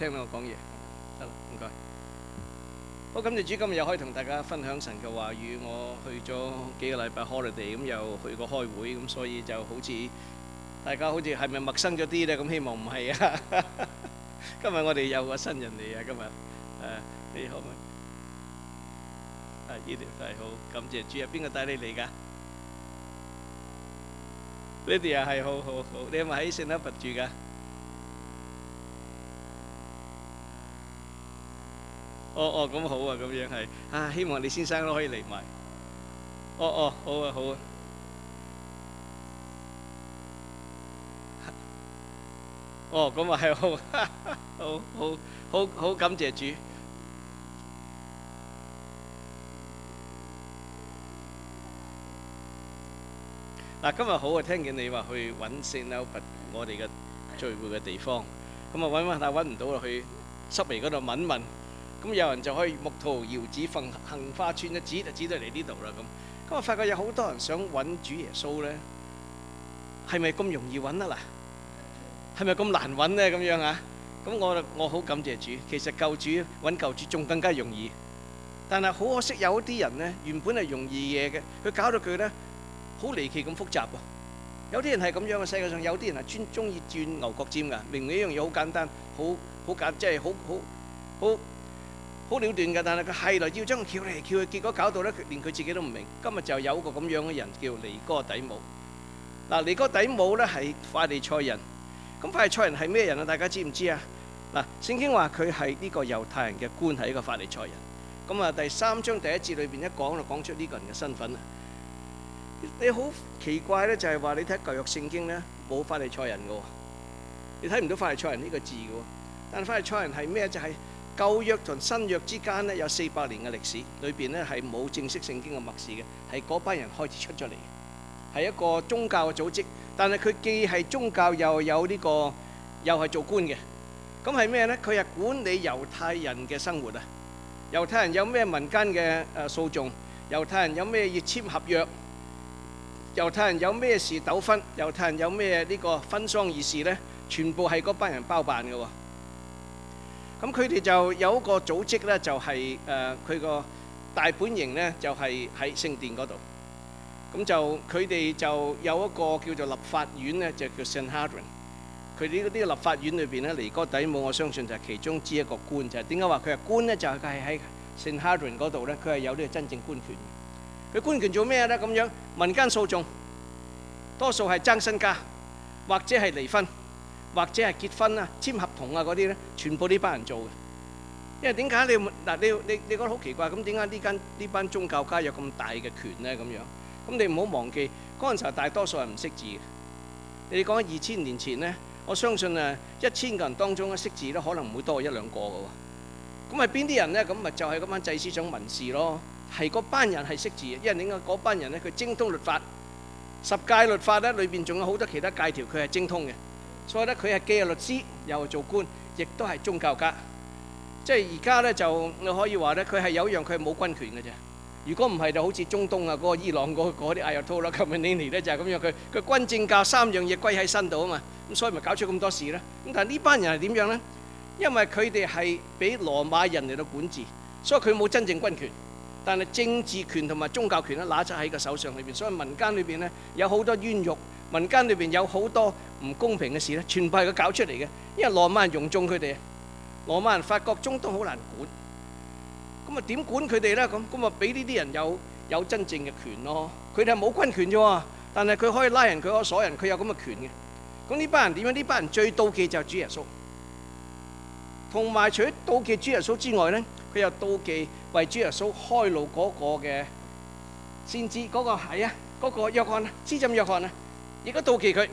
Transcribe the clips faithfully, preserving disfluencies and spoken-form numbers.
聽到我講嘢？得啦，唔該。好，感謝主，今日又可以同大家分享神嘅話語。我去咗幾個禮拜 holiday，咁又去過開會，咁所以就好似大家好似係咪陌生咗啲咧？咁希望唔係啊。今日我哋有個新人嚟啊！今日誒，你好唔好？啊，呢條係好，感謝主啊！邊個帶你嚟㗎？呢啲啊係好好好，你係咪喺聖德佛住㗎？哦哦，咁好啊，咁樣係啊，希望你先生都可以嚟埋。哦哦，好啊好啊。哦，咁啊係好，好好好好感謝主。嗱，今日好啊，聽見你話去揾聖歐佛我哋嘅聚會嘅地方，咁啊揾揾下揾唔到，去濕微嗰度問問。咁有人就可以木桃搖子鳳杏花村一指就指到嚟呢度啦咁。咁我發覺有好多人想揾主耶穌咧，係咪咁容易揾啊？嗱，係咪咁難揾咧？咁樣啊？咁我我好感謝主，其實救主揾救主仲更加容易。但係好可惜，有啲人咧原本係容易嘢嘅，佢搞到佢咧好離奇咁複雜啊！有啲人係咁樣嘅，世界上有啲人係專中意轉牛角尖㗎。明明呢樣嘢好簡單，好好簡，即係好好好。好了斷㗎，但係佢係來要將佢撬嚟撬去，結果搞到咧，連佢自己都唔明。今日就有個咁樣嘅人叫尼哥底母。嗱，尼哥底母咧係法利賽人。咁法利賽人係咩人啊？大家知唔知啊？嗱，聖經話佢係呢個猶太人嘅官，係一個法利賽人。咁啊，第三章第一節裏邊一講就講出呢個人嘅身份啦。你好奇怪咧，就係話你睇舊約聖經咧冇法利賽人嘅喎，你睇唔到法利賽人呢個字嘅喎。但係法利賽人係咩？就係舊約同新約之間咧有四百年嘅歷史，裏邊咧係冇正式聖經嘅默示嘅，係嗰班人開始出咗嚟，係一個宗教嘅組織。但係佢既係宗教又有呢個，又係做官嘅。咁係咩咧？佢係管理猶太人嘅生活啊！猶太人有咩民間嘅誒訴訟？猶太人有咩要簽合約？猶太人有咩事糾紛？猶太人有咩呢個婚喪儀事咧？全部係嗰班人包辦嘅喎。咁佢哋就有一個組織咧，就係誒佢個大本營咧，就係喺聖殿嗰度。咁就佢哋就有一個叫做立法院咧，就叫 Sanhedrin。佢哋呢個立法院裏邊咧，尼哥底母我相信就係其中之一個官。就係點解話佢係官咧？就係佢係喺 Sanhedrin 嗰度咧，佢係有呢個真正官權。佢官權做咩咧？咁樣民間訴訟多數係爭身家，或者係離婚，或者係結婚啊、簽合同啊嗰啲咧，全部呢班人做嘅。因為點解你嗱你你你覺得好奇怪？咁點解呢間呢班宗教家有咁大嘅權咧？咁樣咁你唔好忘記嗰陣時候大多數係唔識字嘅。你講二千年前咧，我相信誒一千個人當中咧識字咧，可能唔會多一兩個嘅喎。咁係邊啲人咧？咁咪就係嗰班祭司長文士咯。係嗰班人係識字嘅，因為點解嗰班人咧佢精通律法，十誡律法咧裏邊仲有好多其他誡條，佢係精通嘅。所以咧，佢係既係律師，又係做官，亦都係宗教家。即係而家咧，就你可以話咧，佢係有一樣佢係冇軍權嘅啫。如果唔係，就好似中東啊，嗰個伊朗嗰嗰啲阿亞托拉、卡梅尼尼咧，就係咁樣。佢佢軍政教三樣嘢歸喺身度啊嘛。咁所以咪搞出咁多事咧。咁但係呢班人係點樣咧？因為佢哋係俾羅馬人嚟到管治，所以佢冇真正軍權。但係政治權同埋宗教權咧，揦咗喺個手上裏邊。所以民間裏邊咧有好多冤獄。民間裏邊有好多唔公平嘅事咧，全部係佢搞出嚟嘅。因為羅馬人容縱佢哋，羅馬人發覺中東好難管，咁啊點管佢哋咧？咁咁啊俾呢啲人有有真正嘅權咯。佢哋係冇軍權啫喎，但係佢可以拉人，佢可以鎖人，佢有咁嘅權嘅。咁呢班人點樣？呢班人最妒忌就係主耶穌，同埋除咗妒忌主耶穌之外咧，佢又妒忌為主耶穌開路嗰個嘅先知，嗰個係啊，嗰個約翰啊，施浸約翰啊。亦都妒忌佢。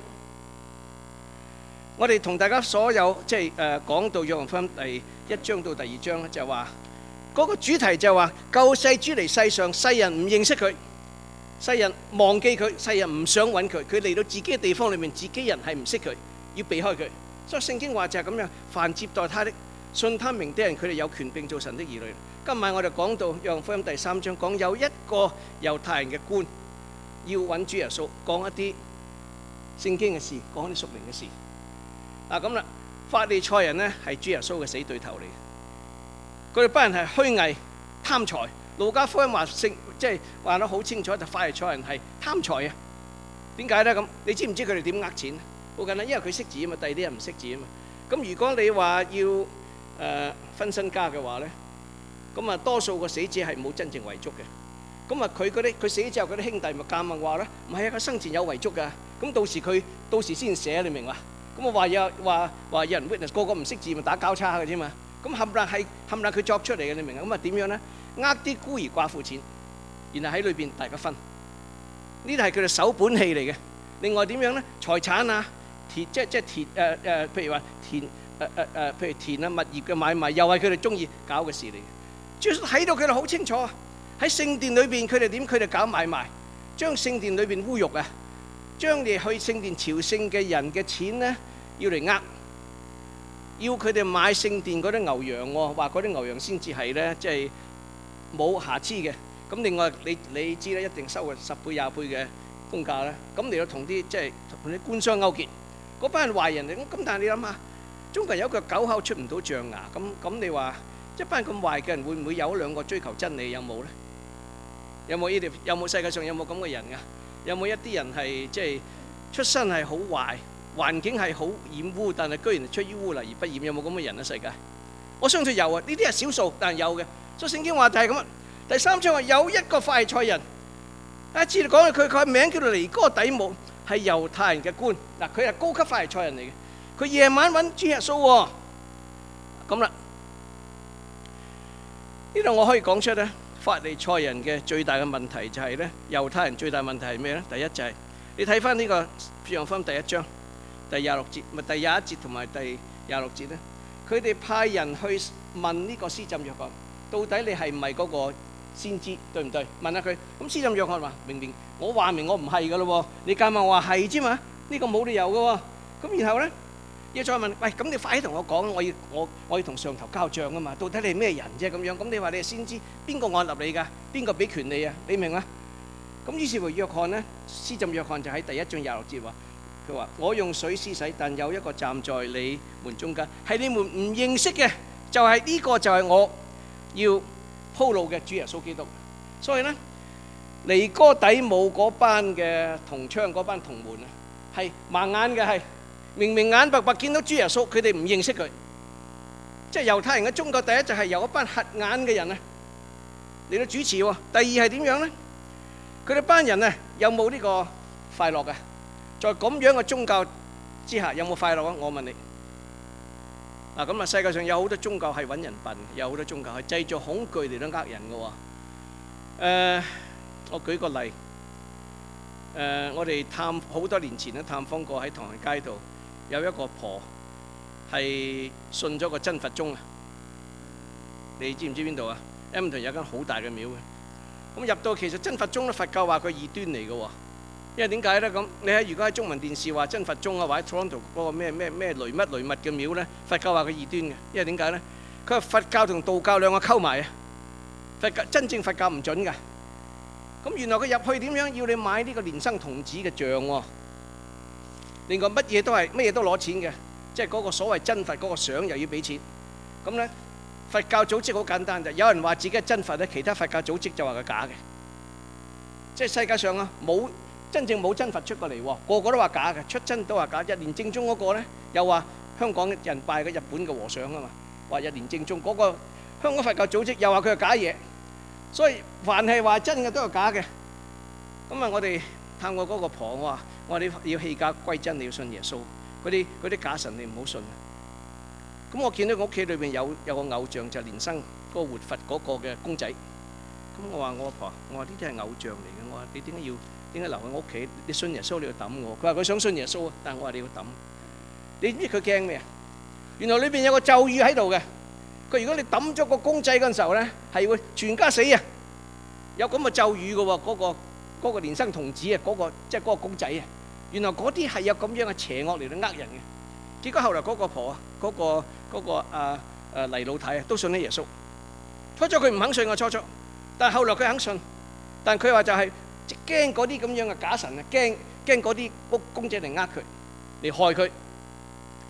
我哋同大家所有即係誒講到約翰福音第一章到第二章咧，就係話嗰個主題就係話救世主嚟世上，世人唔認識佢，世人忘記佢，世人唔想揾佢，佢嚟到自己嘅地方裏面，自己人係唔識佢，要避開佢。所以聖經話就係咁樣，凡接待他的、信他名的人，佢哋有權並做神的兒女。今晚我哋講到約翰福音第三章，講有一個猶太人嘅官要揾主耶穌，講一啲聖經嘅事，講啲屬靈嘅事。嗱咁啦， 法利賽人呢係主耶穌嘅死對頭嚟，佢哋班人係虛偽貪財。路加福音話聖即係話得好清楚，就法利賽人係貪財啊。點解咧？咁你知唔知佢哋點呃錢？好簡單，因為佢識字啊嘛，第二啲人唔識字啊嘛。咁如果你話要誒、呃、分身家嘅話咧，咁啊多數個死者係冇真正遺囑嘅。咁啊佢嗰啲佢死之後嗰啲兄弟咪夾硬話咧，唔係啊，佢生前有遺囑㗎。咁到時佢到時先寫，你明嘛？咁我話有話話有人 witness， 個個唔識字咪打交叉嘅啫嘛。咁冚唪唥係冚唪唥佢作出嚟嘅，你明啊？咁啊點樣咧？呃啲孤兒寡婦錢，然後喺裏邊大家分。呢啲係佢哋手本戲嚟嘅。另外點樣咧？財產啊，田即即田誒誒，譬如話田誒誒誒，譬如田啊物業嘅買賣，又係佢哋中意搞嘅事嚟嘅。主要睇到佢哋好清楚啊！喺聖殿裏邊，佢哋點？佢哋搞買賣，將聖殿裏邊污辱啊，將你去聖殿朝聖嘅人嘅錢咧，要嚟呃，要佢哋買聖殿嗰啲牛羊喎，話嗰啲牛羊先至係咧，即係冇瑕疵嘅。咁另外你你知咧，一定收個十倍廿倍嘅公價啦。咁你又同啲即係同啲官商勾結，嗰班人壞人嚟。咁咁但係你諗下，中國人有個狗口出唔到象牙，咁咁你話一班咁壞嘅人會唔會有兩個追求真理？有冇咧？有冇呢啲？有冇世界上有冇咁嘅人㗎？有冇一啲人係即係出身係好壞，環境係好染污，但係居然出於污泥而不染？有冇咁嘅人啊？世界我相信有啊，呢啲係少數，但係有嘅。所以聖經話就係咁啊。第三章話有一個法利賽人，一次講佢佢名叫做尼哥底母，係猶太人嘅官。嗱，佢係高級法利賽人嚟嘅。佢夜晚揾主耶穌喎，咁啦。呢度我可以講出咧，法利賽人嘅最大嘅問題就係咧，猶太人最大問題係咩咧？第一就係你睇翻呢個約翰福音第一章第廿六節，咪第廿一節同埋第廿六節咧，佢哋派人去問呢個施浸約翰，到底你係唔係嗰個先知，對唔對？問下佢。咁施浸約翰話：明明我話明我唔係噶咯，你夾硬話係啫嘛？呢個冇理由噶。咁然後咧，要再問：喂，咁你快啲同我講，我要我我要同上頭交賬啊嘛？到底你係咩人啫？咁樣咁你話你係先知，邊個按立你㗎？邊個俾權利啊？你明嗎？咁於是乎約翰咧，施浸約翰就喺第一章廿六節話：佢話我用水施洗，但有一個站在你們中間，係你們唔認識嘅，就係呢個就係我要鋪路嘅主耶穌基督。所以咧，尼哥底母嗰班嘅同窗嗰班同門啊，係盲眼嘅，係明明眼白白見到主耶穌，佢哋唔認識佢。即係猶太人嘅宗教，第一就係由一班瞎眼嘅人啊嚟到主持喎。第二係點樣咧？佢哋班人啊，有冇呢個快樂嘅？在咁樣嘅宗教之下，有冇快樂啊？我問你。嗱，咁啊，世界上有好多宗教係揾人笨，有好多宗教係製造恐懼嚟到呃人嘅喎。誒，我舉個例。誒，我哋探好多年前咧探訪過喺唐人街度，有一個婆係信咗個真佛宗啊。你知唔知邊度啊？Edmonton有間好大嘅廟嘅。咁入到其實真佛宗咧，佛教話佢異端嚟嘅喎。因為點解咧？咁你喺如果喺中文電視話真佛宗啊，或者 Toronto 嗰個咩咩咩雷乜雷密嘅廟咧，佛教話佢異端嘅。因為點解咧？佢話佛教同道教兩個溝埋啊，佛教真正佛教唔準㗎。咁原來佢入去點樣要你買呢個蓮生童子嘅像喎？另外乜嘢都係乜嘢都攞錢嘅，即係嗰個所謂真佛嗰個相又要俾錢。咁咧佛教組織好簡單，就有人話自己係真佛咧，其他佛教組織就話佢假嘅。即係世界上啊冇。真正冇真佛出過嚟喎，個個都話假嘅，出真都話假。日蓮正宗嗰個咧，又話香港人拜嘅日本嘅和尚啊嘛，話日蓮正宗嗰個香港佛教組織又話佢係假嘢，所以凡係話真嘅都係假嘅。咁啊，我哋探過嗰個婆，我話我話你要棄假歸真，你要信耶穌，嗰啲嗰啲假神你唔好信。咁我見到我屋企裏邊有有個偶像就係蓮生嗰個活佛嗰個嘅公仔。咁我話我阿婆，我話呢啲係偶像嚟嘅，我話你點解要？點解留喺我屋企？你信耶穌你要抌我。佢話佢想信耶穌啊，但係我話你要抌。你知唔知佢驚咩啊？原來裏邊有個咒語喺度嘅。佢如果你抌咗個公仔嗰陣時候咧，係會全家死啊！有咁嘅咒語嘅喎，嗰個嗰個蓮生童子啊，嗰個即係嗰個公仔啊。原來嗰啲係有咁樣嘅邪惡嚟到呃人嘅。結果後來嗰個婆啊，嗰個嗰個啊啊黎老太啊，都信咗耶穌。初初佢唔肯信我初初，但係後來佢肯信。但係佢話就係。即驚嗰啲咁樣嘅假神啊，驚驚嗰啲公公仔嚟呃佢，嚟害佢。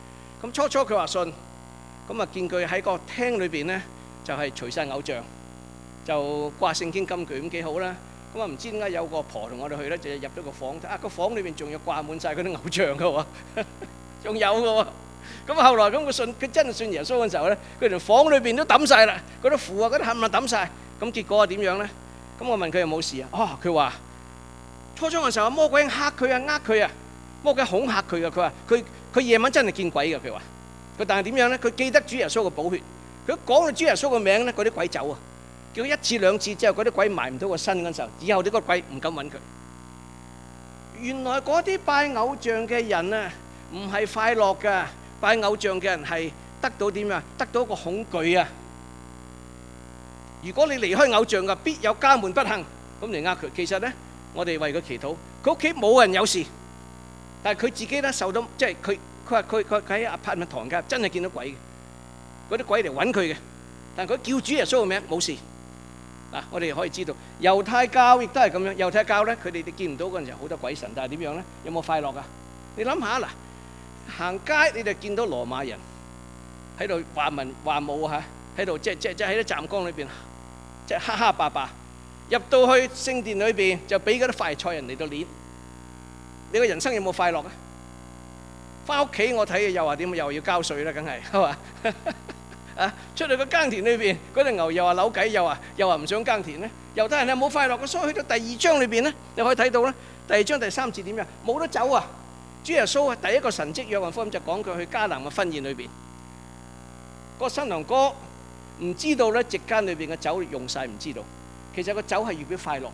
咁初初佢話信，咁啊見佢喺個廳裏邊咧就係除曬偶像，就掛聖經金句咁幾好啦。咁啊唔知點解有個婆同我哋去咧，就入咗個房，啊個房裏邊仲有掛滿曬嗰啲偶像嘅喎，仲有嘅喎。咁啊後來咁佢信，佢真係信耶穌嘅時候咧，佢條房裏邊都抌曬啦，嗰啲符啊嗰啲冚唪唥抌曬。咁結果係點樣咧？咁我問佢有冇事啊？哦，佢話初初嘅時候魔鬼嚇佢啊，呃佢啊，魔鬼恐嚇佢啊。佢話佢佢夜晚真係見鬼嘅。佢話佢但係點樣咧？佢記得主耶穌嘅寶血，佢講到主耶穌嘅名咧，嗰啲鬼走啊。叫一次兩次之後，嗰啲鬼埋唔到個身嗰時候，以後啲個鬼唔敢揾佢。原來嗰啲拜偶像嘅人啊，唔係快樂噶，拜偶像嘅人係得到點啊？得到一個恐懼啊！如果你離開偶像噶，必有家門不幸，咁嚟呃佢。其實咧，我哋為佢祈禱，佢屋企冇人有事，但係佢自己咧受到，即係佢佢話佢佢喺阿柏物堂家真係見到鬼嘅，嗰啲鬼嚟揾佢嘅，但係佢叫主耶穌嘅名冇事。嗱，我哋可以知道猶太教亦都係咁樣。猶太教咧，佢哋哋見唔到嗰陣時候好多鬼神，但係點樣咧？有冇快樂啊？你諗下嗱，行街你就見到羅馬人喺度話文話武嚇，喺度即係即係即係喺啲站崗裏邊，即係哈哈霸霸。入到去聖殿裏邊就俾嗰啲法利賽人嚟到捏。你個人生有冇快樂啊？翻屋企我睇又話點，又要交稅啦，梗係係嘛？啊！出去個耕田裏邊，嗰隻牛又話扭計，又話又話唔想耕田咧。猶太人係冇快樂嘅，所以去到第二章裏邊咧，你可以睇到咧，第二章第三節點樣？冇得走啊！主耶穌啊，第一個神蹟約翰福音就講佢去迦南嘅婚宴裏邊，個新郎哥唔知道咧，席間裏邊嘅酒用曬，唔知道。其實個酒係預表快樂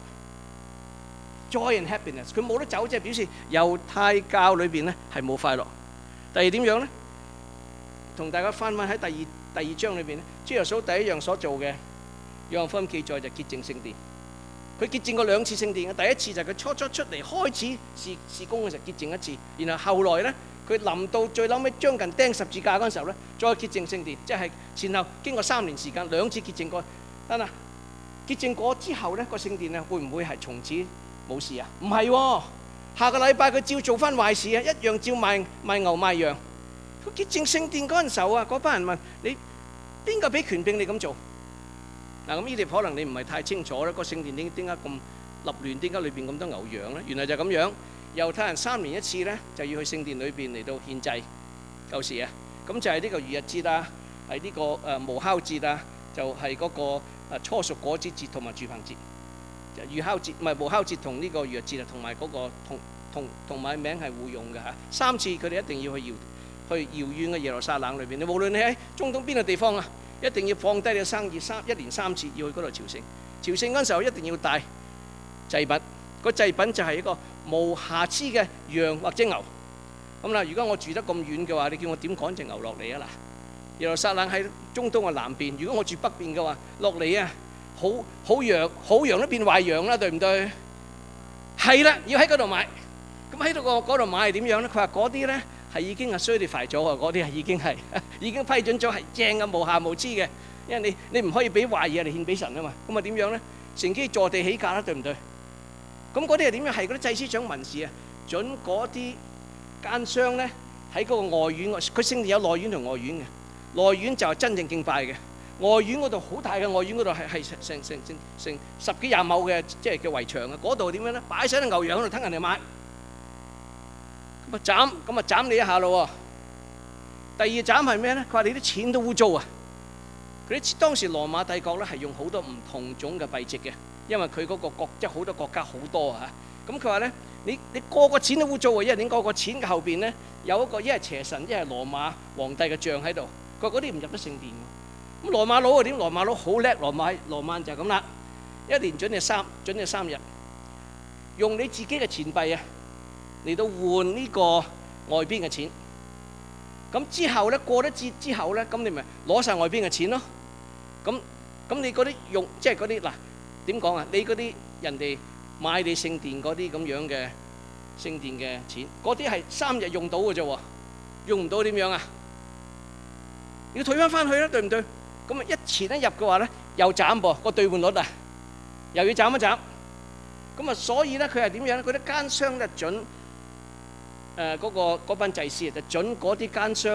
，joy and happiness。佢冇得走，即係表示猶太教裏邊咧係冇快樂。第二點樣咧？同大家翻翻喺第二。第二章裏邊咧，主耶穌第一樣所做嘅，約翰福音記載就潔淨聖殿。佢潔淨過兩次聖殿嘅，第一次就係佢初初出嚟開始事事工嘅時候潔淨一次，然後後來咧佢臨到最嬲尾將近釘十字架嗰陣時候咧，再潔淨聖殿，即係前後經過三年時間兩次潔淨過。得啦，潔淨過之後咧個聖殿啊會唔會係從此冇事啊？唔係喎，下個禮拜佢照做翻壞事啊，一樣照賣賣牛賣羊。佢潔淨聖殿嗰陣時候啊，嗰班人問你邊個俾權柄你咁做？嗱，咁呢啲可能你唔係太清楚啦。個聖殿點點解咁立亂？點解裏邊咁多牛羊咧？原來就咁樣。猶太人三年一次咧，就要去聖殿裏邊嚟到獻祭，舊時啊。咁就係呢個逾越節啊，係呢個誒無酵節啊，就係嗰個誒初熟果子節同埋住棚節。逾酵節唔係無酵節同呢個逾越節啊，同埋嗰個同同同埋名係互用嘅嚇。三次佢哋一定要去搖。去遙遠嘅耶路撒冷裏邊，你無論你喺中東邊個地方啊，一定要放低你嘅生意，三一年三次要去嗰度朝聖。朝聖嗰陣時候一定要帶祭品，個祭品就係一個無瑕疵嘅羊或者牛。咁啦，如果我住得咁遠嘅話，你叫我點趕隻牛落嚟啊？嗱，耶路撒冷喺中東嘅南邊，如果我住北邊嘅話，落嚟啊，好好羊好羊都變壞羊啦，對唔對？係啦，要喺嗰度買。咁喺度個嗰度買係點樣咧？佢話嗰啲咧。係已經係certify咗啊！嗰啲係已經係已經批准咗係正嘅無瑕無疵嘅，因為你你唔可以俾壞嘢嚟獻俾神啊嘛。咁啊點樣咧？乘機坐地起價啦，對唔對？咁嗰啲係點樣？係嗰啲祭司長文士啊，準嗰啲奸商咧喺嗰個外院，佢聖殿有內院同外院嘅。內院就係真正敬拜嘅，外院嗰度好大嘅外院嗰度係係成成成成成十幾廿畝嘅，即係叫圍牆啊！嗰度點樣咧？擺晒啲牛羊喺度等人哋買。咁啊斬，咁啊斬你一下咯喎！第二斬係咩咧？佢話你啲錢都污糟啊！佢啲當時羅馬帝國咧係用好多唔同種嘅幣值嘅，因為佢嗰個國即係好多國家好多啊嚇。咁佢話咧，你你個個錢都污糟啊！因為點個個錢嘅後邊咧有一個一係邪神，一係羅馬皇帝嘅像喺度。佢話嗰啲唔入得聖殿喎。咁羅馬佬啊點？羅馬佬好叻，羅馬羅曼就係咁啦，一年準你三準你三日，用你自己嘅錢幣啊！嚟到換呢個外邊嘅錢，咁之後咧過咗節之後咧，咁你咪攞曬外邊嘅錢咯。咁咁你嗰啲用即係嗰啲嗱點講啊？你嗰啲人哋買你聖殿嗰啲咁樣嘅聖殿嘅錢，嗰啲係三日用到嘅啫喎，用唔到點樣啊？要退翻翻去啦，對唔對？咁啊一錢一入嘅話咧，又斬噃個兌換率啊，又要斬一斬。咁啊，所以咧佢係點樣咧？嗰啲奸商咧準。誒嗰個嗰班祭司就準嗰啲奸商咧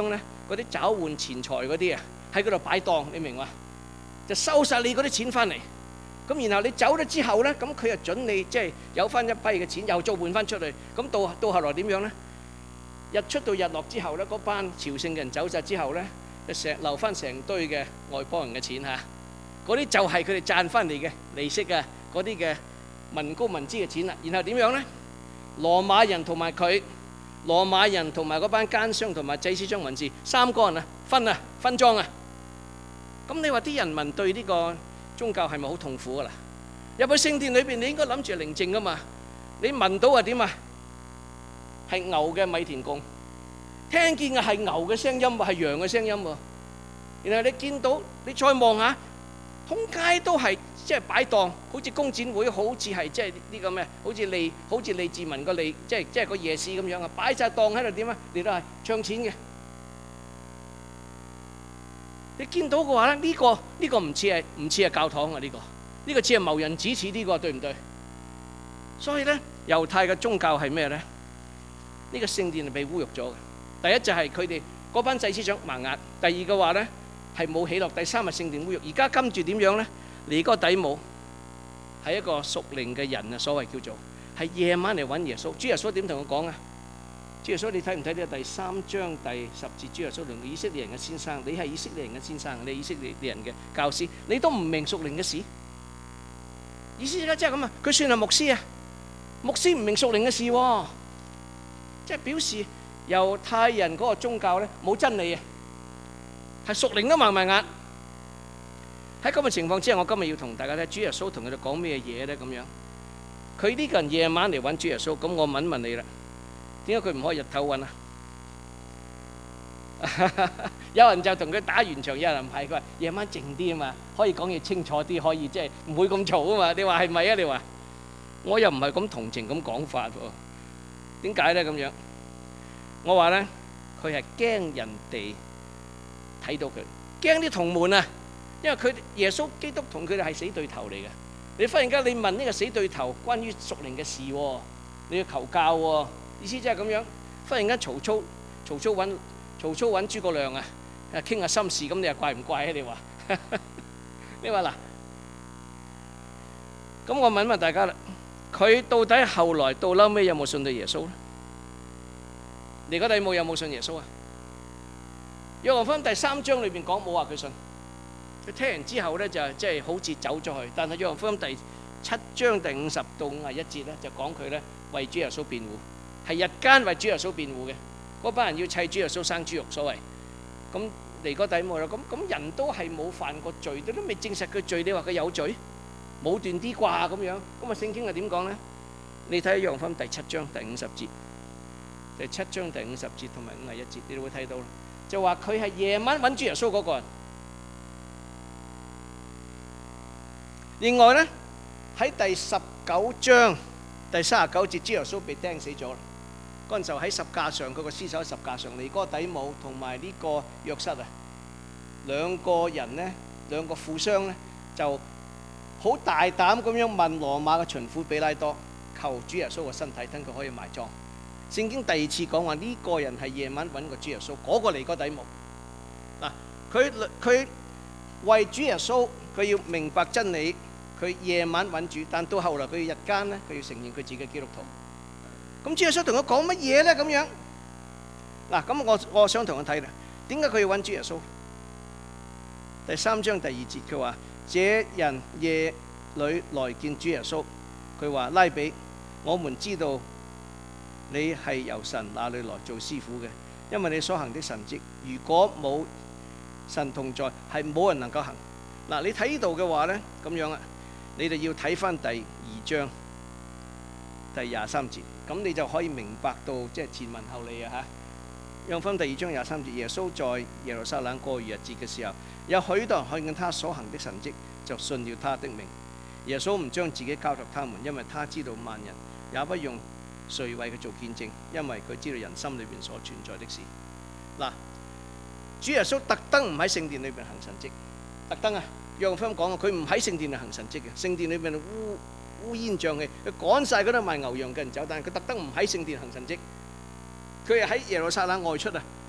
嗰啲找換錢財嗰啲啊，喺嗰度擺檔，你明嘛？就收晒你嗰啲錢翻嚟。咁然後你走咗之後咧，咁佢又準你即係有翻一批嘅錢，又再換翻出去。咁到到後來點樣咧？日出到日落之後咧，嗰班朝聖嘅人走晒之後咧，就成留翻成堆嘅外邦人嘅錢嚇。嗰啲就係佢哋賺翻嚟嘅利息啊，嗰啲嘅民膏民脂嘅錢啦。然後點樣咧？羅馬人同埋佢，羅馬人同埋嗰班奸商同埋祭司長文士三個人啊，分啊分贓啊。咁你話啲人民對呢個宗教係咪好痛苦噶啦？入去聖殿裏邊，你應該諗住寧靜噶嘛。你聞到係點啊？係牛嘅米田共，聽見嘅係牛嘅聲音喎，係羊嘅聲音喎。然後你見到，你再望下，通街都係即係擺檔，好似工展會，好似係即係呢個咩？好似利，好似利治文個利，即係即係個夜市咁樣啊！擺曬檔喺度點啊？你都係唱錢嘅。你見到嘅話咧，呢個呢個唔似係唔似係教堂啊！呢個呢個似係謀人指似呢個，對唔對？所以咧，猶太嘅宗教係咩咧？呢個聖殿係被侮辱咗嘅。第一就係佢哋嗰班祭司長盲眼，第二嘅話咧係冇喜樂，第三係聖殿侮辱。而家跟住點樣咧？尼哥底母係一個屬靈嘅人啊，所謂叫做係夜晚嚟揾耶穌。主耶穌點同佢講啊？主耶穌，你睇唔睇呢個第三章第十節？主耶穌同以色列人嘅先生，你係以色列人嘅先生，你係以色列人嘅教師，你都唔明屬靈嘅事。意思咧即係咁啊，佢算係牧師啊，牧師唔明屬靈嘅事喎，即係表示猶太人嗰個宗教咧冇真理啊，係屬靈都盲埋眼。喺咁嘅情況之下，我今日要同大家睇主耶穌同佢哋講咩嘢咧？咁樣，佢呢個人夜晚嚟揾主耶穌，咁我問問你啦。點解佢唔可以日頭揾啊？有人就同佢打完場，有人唔係，佢話夜晚靜啲啊嘛，可以講嘢清楚啲，可以即係唔會咁嘈啊嘛。你話係咪啊？你話我又唔係咁同情咁講法喎。點解咧咁樣？我話咧，佢係驚人哋睇到佢，驚啲同門啊，因為佢耶穌基督同佢哋係死對頭嚟嘅。你忽然間你問呢個死對頭關於屬靈嘅事喎，你要求教喎。意思即係咁樣，忽然間曹操曹操揾曹操揾諸葛亮啊，誒傾下心事，咁你又怪唔怪啊？你話你話嗱，咁我問問大家啦，佢到底後來到嬲尾有冇信到耶穌咧？尼哥底母有冇信耶穌啊？約翰福音第三章裏邊講冇話佢信，佢聽完之後咧就即係好似走咗去，但係約翰福音第七章第五十到五十一節咧就講佢咧為主耶穌辯護。係日間為主耶穌辯護嘅，嗰班人要砌主耶穌生豬肉所謂，咁尼哥底母啦，咁咁人都係冇犯過罪，都都未證實佢罪，你話佢有罪？冇斷啲啩咁樣，咁啊聖經係點講咧？你睇約翰福音第七章第五十節，第七章第五十節同埋五十一節，你都會睇到啦，就話佢係夜晚揾主耶穌嗰個人。另外咧喺第十九章第三十九節，主耶穌被釘死咗啦。嗰陣時候喺十架上，佢個屍首喺十架上，尼哥底母同埋呢個約瑟啊，兩個人咧，兩個富商咧，就好大膽咁樣問羅馬嘅巡撫比拉多，求主耶穌嘅身體，等佢可以埋葬。聖經第二次講話呢個人係夜晚揾個主耶穌，嗰個尼哥底母嗱，佢佢為主耶穌，佢要明白真理，佢夜晚揾主，但到後來佢日間咧，佢要承認佢自己係基督徒。咁主耶穌同佢講乜嘢咧？咁樣嗱，咁我我想同佢睇啦。點解佢要揾主耶穌？第三章第二節佢話：這人夜裏來見主耶穌，佢話拉比，我們知道你係由神那裏來做師傅嘅，因為你所行的神蹟，如果冇神同在，係冇人能夠行。嗱，你睇呢度嘅話咧，咁樣啊，你哋要睇翻第二章第廿三節。咁你就可以明白到即係前文後理啊嚇。約翰福音第二章廿三節，耶穌在耶路撒冷過逾越節嘅時候，有許多人看見他所行的神蹟，就信了他的名。耶穌唔將自己交託他們，因為他知道萬人也不用誰為佢做見證，因為佢知道人心裏邊所存在的事。嗱，主耶穌特登唔喺聖殿裏邊行神蹟，特登啊！約翰福音講啊，佢唔喺聖殿裏行神蹟嘅，聖殿裏邊污烏煙瘴氣，佢趕曬嗰啲賣牛羊嘅人走，但係佢特登唔喺聖殿行神蹟，佢係喺耶路撒冷外出啊，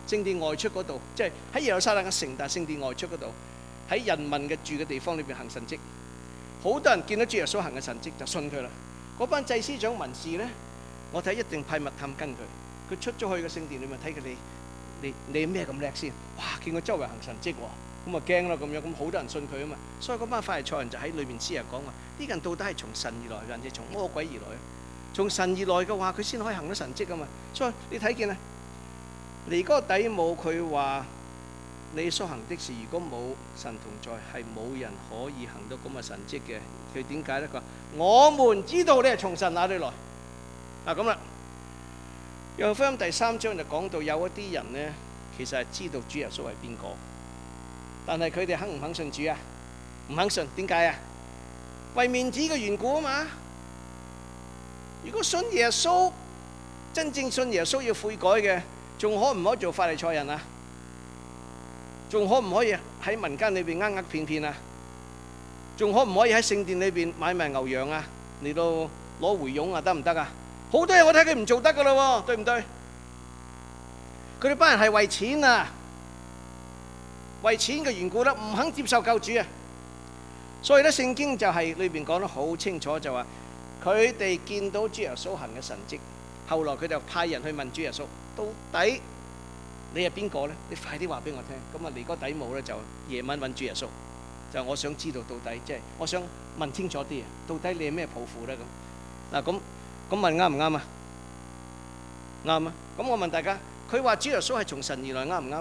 聖殿外出嗰度，即係喺耶路撒冷嘅城，但係聖殿外出嗰度，喺人民嘅住嘅地方裏邊行神蹟。好多人見到主耶穌行嘅神蹟就信佢啦。嗰班祭司長文士咧，我睇一定派密探跟佢。佢出咗去個聖殿裏面睇佢，你你你咩咁叻先？哇！見佢周圍行神蹟喎，咁啊驚咯咁樣，咁好多人信佢啊嘛。所以嗰班法利賽人就喺裏邊私下講話：呢個人到底係從神而來嘅，定係從魔鬼而來啊？從神而來嘅話，佢先可以行到神蹟啊嘛。所以你睇見啊，尼哥底母佢話：你所行的事，如果冇神同在，係冇人可以行到咁嘅神蹟嘅。佢點解咧？佢話：我們知道你係從神那裏來。嗱咁啦，約翰福音第三章就講到有一啲人咧，其實係知道主耶穌係邊個，但係佢哋肯唔肯信主啊？唔肯信，點解啊？為面子嘅緣故啊嘛。如果信耶穌，真正信耶穌要悔改嘅，仲可唔可以做法利賽人啊？仲可唔可以喺民間裏邊呃呃騙騙啊？仲可唔可以喺聖殿裏邊買賣牛羊啊？嚟到攞回傭啊？得唔得啊？好多嘢我睇佢唔做得噶咯，對唔對？佢哋班人係為錢啊，為錢嘅緣故啦，唔肯接受救主啊。所以咧，聖經就係裏邊講得好清楚，就話佢哋見到主耶穌行嘅神蹟，後來佢就派人去問主耶穌：到底你係邊個咧？你快啲話俾我聽。咁啊，尼哥底母咧就夜晚問主耶穌，就我想知道到底，即係我想問清楚啲啊，到底你係咩抱負咧？咁嗱，咁咁問啱唔啱啊？啱啊！咁我問大家，佢話主耶穌係從神而來，啱唔啱？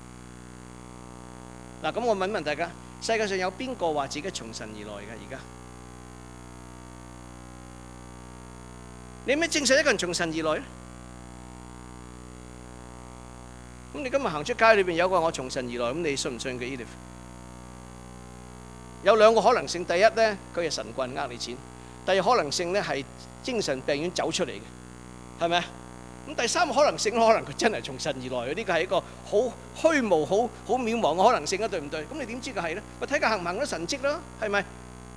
嗱，咁我問問大家，世界上有邊個話自己從神而來嘅？而家你有咩證實一個人從神而來咧？咁你今日行出街裏邊有個我從神而來，咁你信唔信佢？Edith 有兩個可能性，第一咧，佢係神棍呃你錢；第二可能性咧係精神病院走出嚟嘅，係咪啊？咁第三個可能性可能佢真係從神而來嘅，呢個係一個好虛無、好好渺茫嘅可能性啊，對唔對？咁你點知佢係咧？咪睇佢行唔行到神蹟咯，係咪？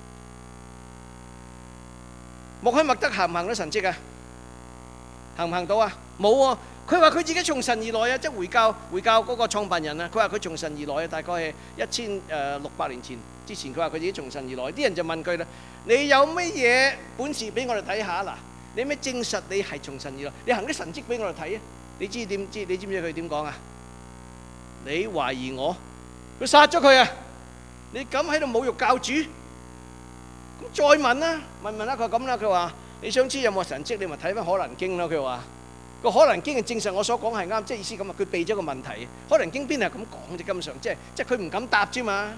穆罕默德行唔行到神蹟啊？行唔行到啊？冇喎。佢話佢自己從神而來啊，即係回教回教嗰個創辦人啊。佢話佢從神而來啊，大概係一千誒六百年前之前。佢話佢自己從神而來，啲人就問佢啦：你有乜嘢本事俾我哋睇下嗱？你咩證實你係從神而來？你行啲神蹟俾我哋睇啊！你知點知？你知唔知佢點講啊？你懷疑我，佢殺咗佢啊！你咁喺度侮辱教主，咁再問啦，問問啦，佢咁啦，佢話你想知有冇神蹟，你咪睇翻《可蘭經》咯。佢話個《可蘭經》係證實我所講係啱，即係意思咁啊。佢避咗個問題，《可蘭經》邊係咁講啫？根本上即係即係佢唔敢答啫嘛。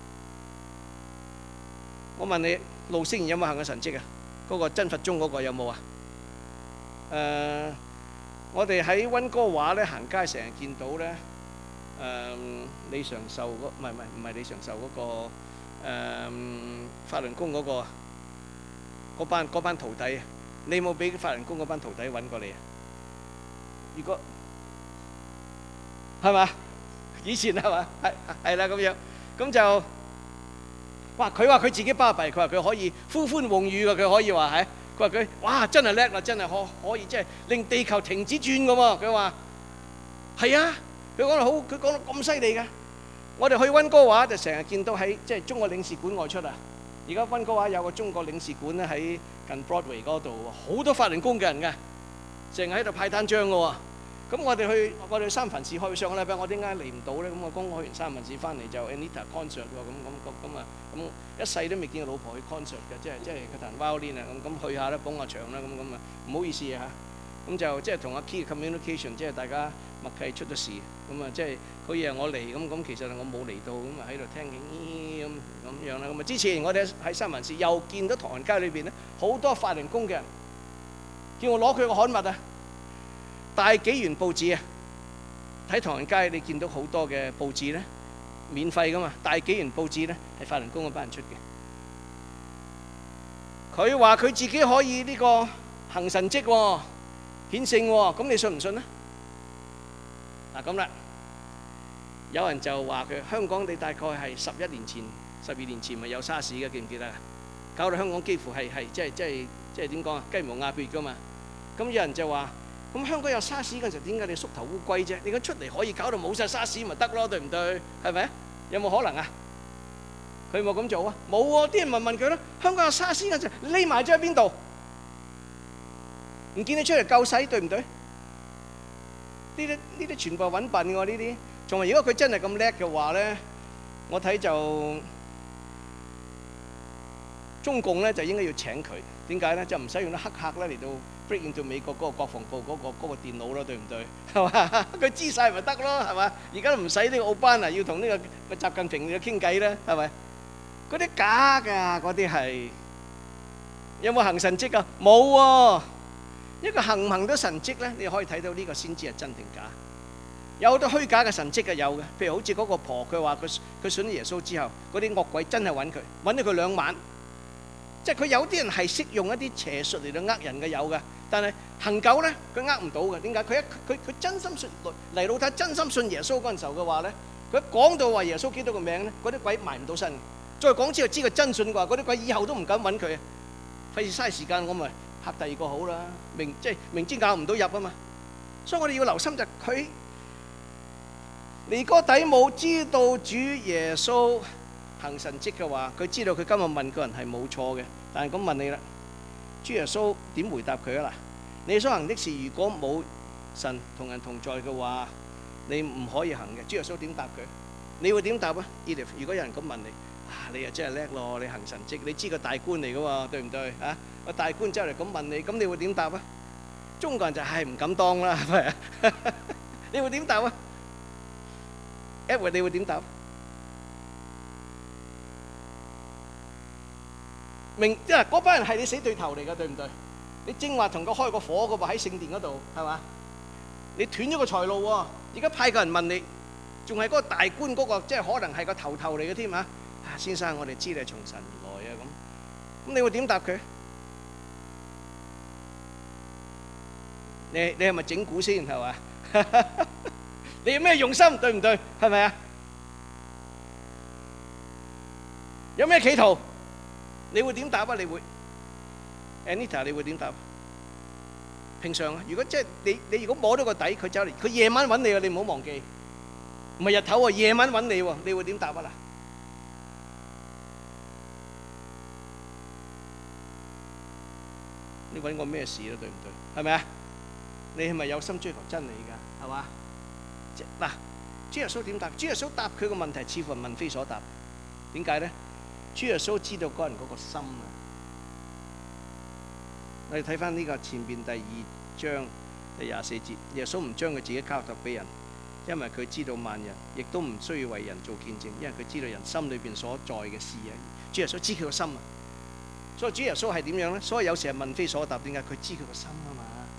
我問你，路星賢有冇行過神蹟啊？嗰個真佛宗嗰個有冇啊？誒，我哋喺溫哥華咧行街，成日見到咧誒李長壽嗰，唔係唔係唔係李長壽嗰個誒法輪功嗰個嗰班嗰班徒弟啊！你有冇俾法輪功嗰班徒弟揾過你啊？如果係嘛？以前係嘛？係係啦咁樣，咁就。哇！佢話佢自己巴閉，佢話佢可以呼風喚雨嘅，佢可以話係。佢話佢哇真係叻啦，真係可可以即係令地球停止轉嘅喎。佢話係啊，佢講得好，佢講得咁犀利嘅。我哋去溫哥華就成日見到喺即係中國領事館外出啊。而家溫哥華有個中國領事館咧喺近 Broadway 嗰度，好多法輪功嘅人嘅，成日喺度派單張嘅喎。咁我哋去我哋去三藩市開，上個禮拜我點解嚟唔到咧？咁我剛去完三藩市翻嚟就 Anita concert 喎，咁咁咁咁啊，咁一世都未見過老婆去 concert 嘅，即係即係佢彈 violin 啊，咁咁去下咧捧下場啦，咁咁啊唔好意思啊嚇，咁就即係同阿 Key communication 即係大家默契出咗事，咁啊即係佢以為我嚟，咁咁其實我冇嚟到，咁啊喺度聽緊咁咁樣啦，咁啊之前我哋喺三藩市又見到唐人街裏邊咧好多法輪功嘅人，叫我攞佢個刊物啊！大紀元報紙啊，喺唐人街你見到好多嘅報紙咧，免費噶嘛。大紀元報紙咧係法輪功嗰班人出嘅。佢話佢自己可以呢個行神蹟喎，顯聖喎，咁你信唔信咧？嗱咁啦，有人就話佢香港，你大概係十一年前、十二年前咪有沙士嘅，記唔記得啊？搞到香港幾乎係係即係即係即係點講啊？雞毛鴨血噶嘛。咁有人就話。 咁香港有沙士嗰陣時，點解你縮頭烏龜啫？你咁出嚟可以搞到冇晒沙士咪得咯，對唔對？係咪？有冇可能啊？佢冇咁做啊？冇喎！啲人問問佢咯，香港有沙士嗰陣，匿埋咗喺邊度？唔見你出嚟救世，對唔對？呢啲呢啲全部係揾笨喎！呢啲，仲話如果佢真係咁叻嘅話咧，我睇就中共咧就應該要請佢。點解咧？就唔使用啲黑客咧嚟到 break into 美國嗰個國防部嗰個嗰個電腦咯，對唔對？係嘛？佢知曬咪得咯，係嘛？而家都唔使呢個奧巴馬要同呢個個習近平要傾偈咧，係咪？嗰啲假㗎，嗰啲係有冇行神蹟啊？冇喎。一個行唔行到神蹟咧，你可以睇到呢個先知係真定假。有好多虛假嘅神蹟嘅有嘅，譬如好似嗰個婆，佢話佢佢信咗耶穌之後，嗰啲惡鬼真係揾佢，揾咗佢兩晚。即係佢有啲人係識用一啲邪術嚟到呃人嘅有嘅，但係恒久咧佢呃唔到嘅。點解？佢一佢佢真心信嚟老太真心信耶穌嗰陣時候嘅話咧，佢一講到話耶穌基督嘅名咧，嗰啲鬼埋唔到身。再講之後知佢真信嘅話，嗰啲鬼以後都唔敢揾佢，費事嘥時間，我咪嚇第二個好啦。明即係明知咬唔到入啊嘛，所以我哋要留心就佢尼哥底母知道主耶穌行神蹟嘅話，佢知道佢今日問個人係冇錯嘅，但係咁問你啦，主耶穌點回答佢啊？嗱，你所行的事如果冇神同人同在嘅話，你唔可以行嘅。主耶穌點答佢？你會點答啊 Edith 如果有人咁問你，啊，你又真係叻咯，你行神蹟，你知個大官嚟嘅喎，對唔對啊？個大官走嚟咁問你，咁你會點答啊？中國人就係唔敢當啦，係咪啊？你會點答啊 Edward 你會點答？明即係嗰班人係你死對頭嚟㗎，對唔對？你正話同佢開個火嘅喎，喺聖殿嗰度係嘛？你斷咗個財路喎，而家派個人問你，仲係嗰個大官嗰個，即係可能係個頭頭嚟嘅添啊！啊，先生，我哋知你係從神而來啊，咁咁你會點答佢？你你係咪整蠱先係嘛？你有咩用心？對唔對？係咪啊？有咩企圖？你會點答啊？你會 Anita 你會點答？平常啊，如果即係你你如果摸到個底，佢走嚟，佢夜晚揾你啊！你唔好忘記，唔係日頭喎，夜晚揾你喎，你會點答啊？嗱，你揾我咩事啊？對唔對？係咪啊？你係咪有心追求真理㗎？係嘛？即嗱，主耶穌點答？主耶穌答佢個問題，似乎係問非所答。點解咧？主耶穌知道嗰人嗰個心啊！我哋睇翻呢個前邊第二章第廿四節，耶穌唔將佢自己交託俾人，因為佢知道萬人，亦都唔需要為人做見證，因為佢知道人心裏邊所在嘅事啊！主耶穌知佢個心啊！所以主耶穌係點樣咧？所以有時係問非所答，點解？佢知佢個心啊嘛！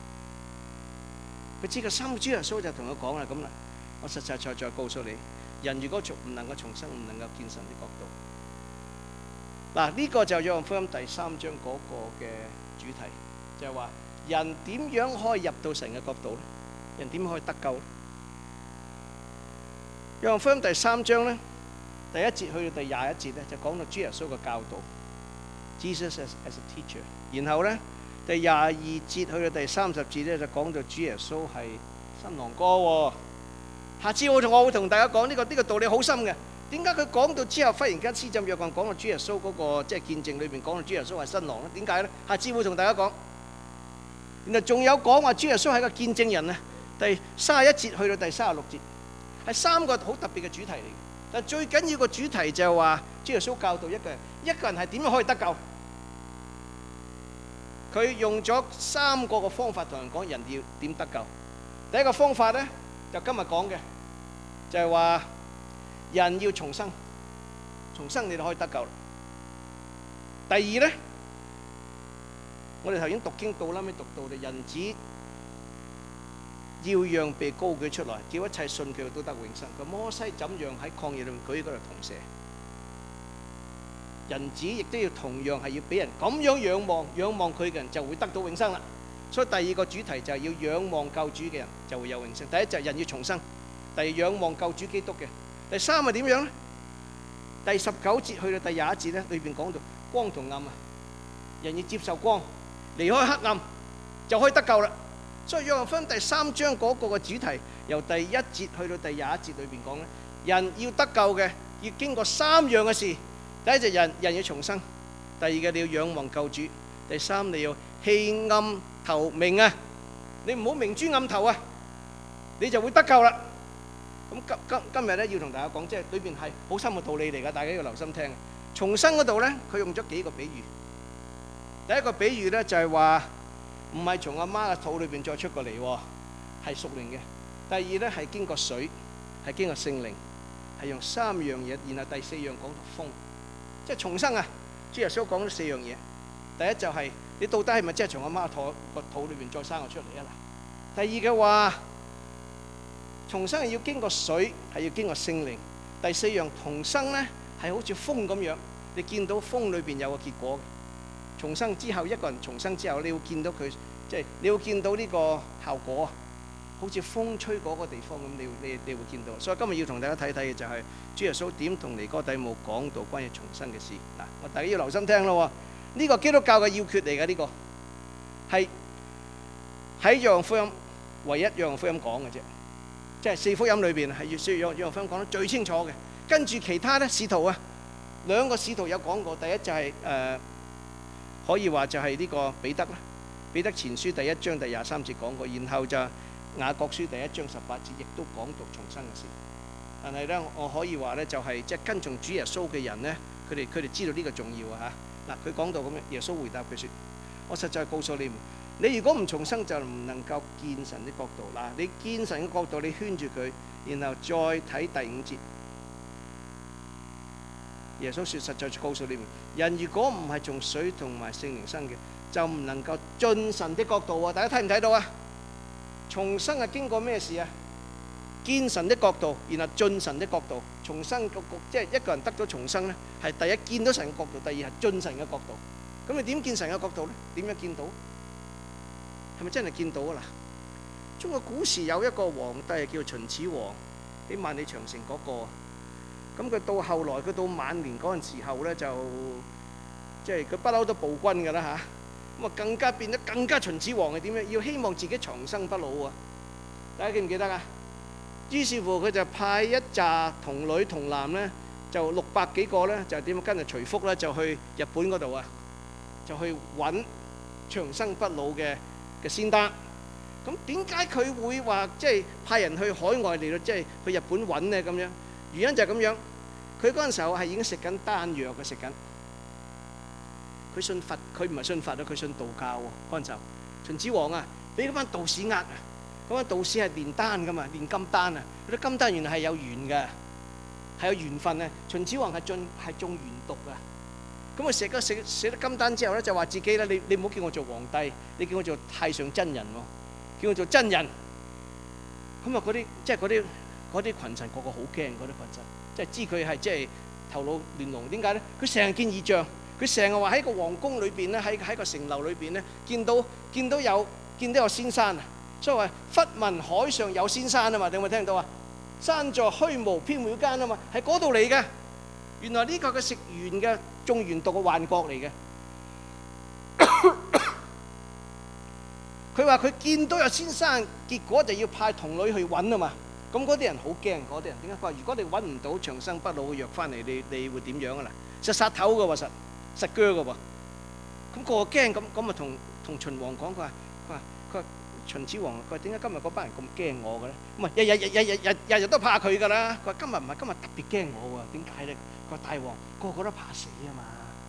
佢知個心，主耶穌就同佢講啦，咁啦，我實實在在告訴你，人如果從唔能夠重生，唔能夠見神嘅國度。嗱，呢個就係約翰福音第三章嗰個嘅主題，就係話人點樣可以入到神嘅國度咧？人點樣可以得救咧？約翰福音第三章咧，第一節去到第廿一節咧，就講到主耶穌嘅教導 ，Jesus as as a teacher。然後咧，第廿二節去到第三十節咧，就講到主耶穌係新郎哥喎。下次我同我會同大家講呢個呢個道理好深嘅。點解佢講到之後，忽然間施浸約翰講到主耶穌嗰個即係見證裏邊講到主耶穌係新郎咧？點解咧？下次會同大家講。原來仲有講話主耶穌係個見證人啊！第三十一節去到第三十六節，係三個好特別嘅主題嚟嘅。但係最緊要個主題就係話主耶穌教導一個人，一個人係點樣可以得救？佢用咗三個嘅方法同人講人要點得救。第一個方法咧，就今日講嘅，就係話人要重生，重生你就可以得救。第二咧，我哋頭先讀經到啦，尾讀到嘅人子要讓被高舉出來，叫一切信佢都得永生。個摩西怎樣喺曠野裏面舉嗰條銅蛇，人子亦都要同樣係要俾人咁樣仰望，仰望佢嘅人就會得到永生啦。所以第二個主題就係要仰望救主嘅人就會有永生。第一就係人要重生，第二仰望救主基督嘅。第三係點樣咧？第十九節去到第廿一節咧，裏邊講到光同暗啊，人要接受光，離開黑暗就可以得救啦。 所以約翰福音第三章嗰個嘅主題，由第一節去到第廿一節裏邊講咧，人要得救嘅，要經過三樣嘅事。第一就人人要重生，第二嘅你要仰望救主，第三你要棄暗投明啊！你唔好明珠暗投啊，你就會得救啦。咁今今今日咧要同大家講，即係裏邊係好深嘅道理嚟噶，大家要留心聽。重生嗰度咧，佢用咗幾個比喻。第一個比喻咧就係話唔係從阿媽嘅肚裏邊再出過嚟，係屬靈嘅。第二咧係經過水，係經過聖靈，係用三樣嘢。然後第四樣講到風，即係重生啊！主耶穌講咗四樣嘢。第一就係你到底係咪真係從阿媽肚個肚裏邊再生我出嚟啊？嗱，第二嘅話，重生係要經過水，係要經過聖靈。第四樣重生咧係好似風咁樣，你見到風裏邊有個結果。重生之後，一個人重生之後，你會見到佢，即係你會見到呢個效果啊，好似風吹嗰個地方咁，你你你會見到。所以今日要同大家睇睇嘅就係主耶穌點同尼哥底母講到關於重生嘅事。嗱，我大家要留心聽咯。呢個基督教嘅要訣嚟嘅，呢個係喺約翰福音唯一約翰福音講嘅啫，即係四福音裏邊係要需要約翰福音講得最清楚嘅。跟住其他咧使徒啊，兩個使徒有講過。第一就係誒可以話就係呢個彼得啦，彼得前書第一章第廿三節講過，然後就雅各書第一章十八節亦都講到重生嘅事。但係咧，我可以話咧就係即係跟從主耶穌嘅人咧，佢哋佢哋知道呢個重要啊嚇。嗱，佢講到咁樣，耶穌回答佢説：我實在告訴你們，你如果唔重生，就唔能夠見神的國度。嗱，你見神嘅國度，你圈住佢，然後再睇第五節。耶穌説：實在告訴你們，人如果唔係從水同埋聖靈生嘅，就唔能夠進神的國度啊！大家睇唔睇到啊？重生係經過咩事啊？見神的國度，然後進神的國度。重生個國，即係一個人得咗重生咧，係第一見到神嘅國度，第二係進神嘅國度。咁你點見神嘅國度咧？點樣見到？係咪真係見到啊？嗱，中國古時有一個皇帝係叫秦始皇，喺萬里長城嗰個。咁佢到後來，佢到晚年嗰陣時候咧，就即係佢不嬲都暴君㗎啦嚇。咁啊，更加變得更加秦始皇係點樣？要希望自己長生不老啊！大家記唔記得啊？於是乎佢就派一紮童女童男咧，就六百幾個咧，就點樣跟住徐福咧，就去日本嗰度啊，就去揾長生不老嘅嘅仙丹。咁點解佢會話即係派人去海外嚟到，即係去日本揾咧咁樣？原因就係咁樣，佢嗰陣時候係已經食緊丹藥嘅，食緊。佢信佛，佢唔係信佛啊，佢信道教喎。嗰陣時候，秦始皇啊，俾嗰班道士呃啊。嗰班道士係煉丹噶嘛，煉金丹啊！嗰啲金丹原來係有緣嘅，係有緣分啊！秦始皇係中係中緣毒啊！咁佢食咗食食咗金丹之後咧，就話自己咧，你你唔好叫我做皇帝，你叫我做太上真人喎，叫我做真人。咁啊，嗰啲即係嗰啲嗰啲群臣個個好驚，嗰啲群臣即係知佢係即係頭腦亂龍。點解咧？佢成日見異象，佢成日話喺個皇宮裏邊咧，喺喺個城樓裏邊咧，見到見到有見到有仙山啊！所以話忽聞海上有仙山啊嘛，你有冇聽到啊？山在虛無縹緲間啊嘛，係嗰度嚟嘅。原來呢個嘅食完嘅中完毒嘅幻覺嚟嘅。佢話佢見到有仙山，結果就要派童女去揾啊嘛。咁嗰啲人好驚，嗰啲人點解？佢話如果你揾唔到長生不老嘅藥翻嚟，你你會點樣啊？嗱，實殺頭嘅喎，實實鋸嘅喎。咁個個驚，咁咁啊同同秦王講，佢話佢話佢話。秦始皇佢話點解今日嗰班人咁驚我嘅咧？唔係日日日日日日日日都怕佢㗎啦。佢話今日唔係今日特別驚我喎，點解咧？佢話大王個個都怕死啊嘛。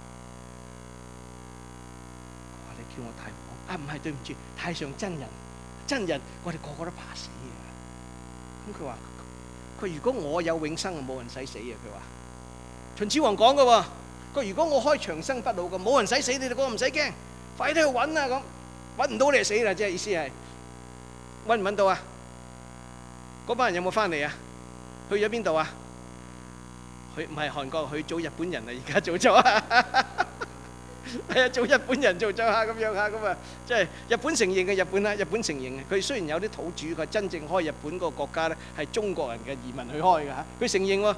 我話你叫我大王啊？唔係，對唔住，太上真人真人，我哋個個都怕死啊。咁佢話佢如果我有永生，冇人使死啊。佢話秦始皇講嘅喎，佢如果我開長生不老嘅，冇人使死，你哋個個唔使驚，快啲去揾啊咁。揾唔到你就死啦，即係意思係揾唔揾到啊？嗰班人有冇翻嚟啊？去咗邊度啊？去唔係韓國，去做日本人啊！而家做咗啊，係啊，做日本人做咗下咁樣下咁啊，即係日本承認嘅日本啦，日本承認嘅。佢雖然有啲土著，佢真正開日本嗰個國家咧係中國人嘅移民去開嘅嚇，佢承認喎。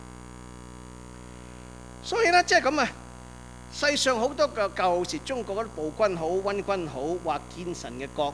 所以咧，即係咁啊。世上好多個舊時中國嗰啲暴君好、瘟君好，話見神嘅國咧，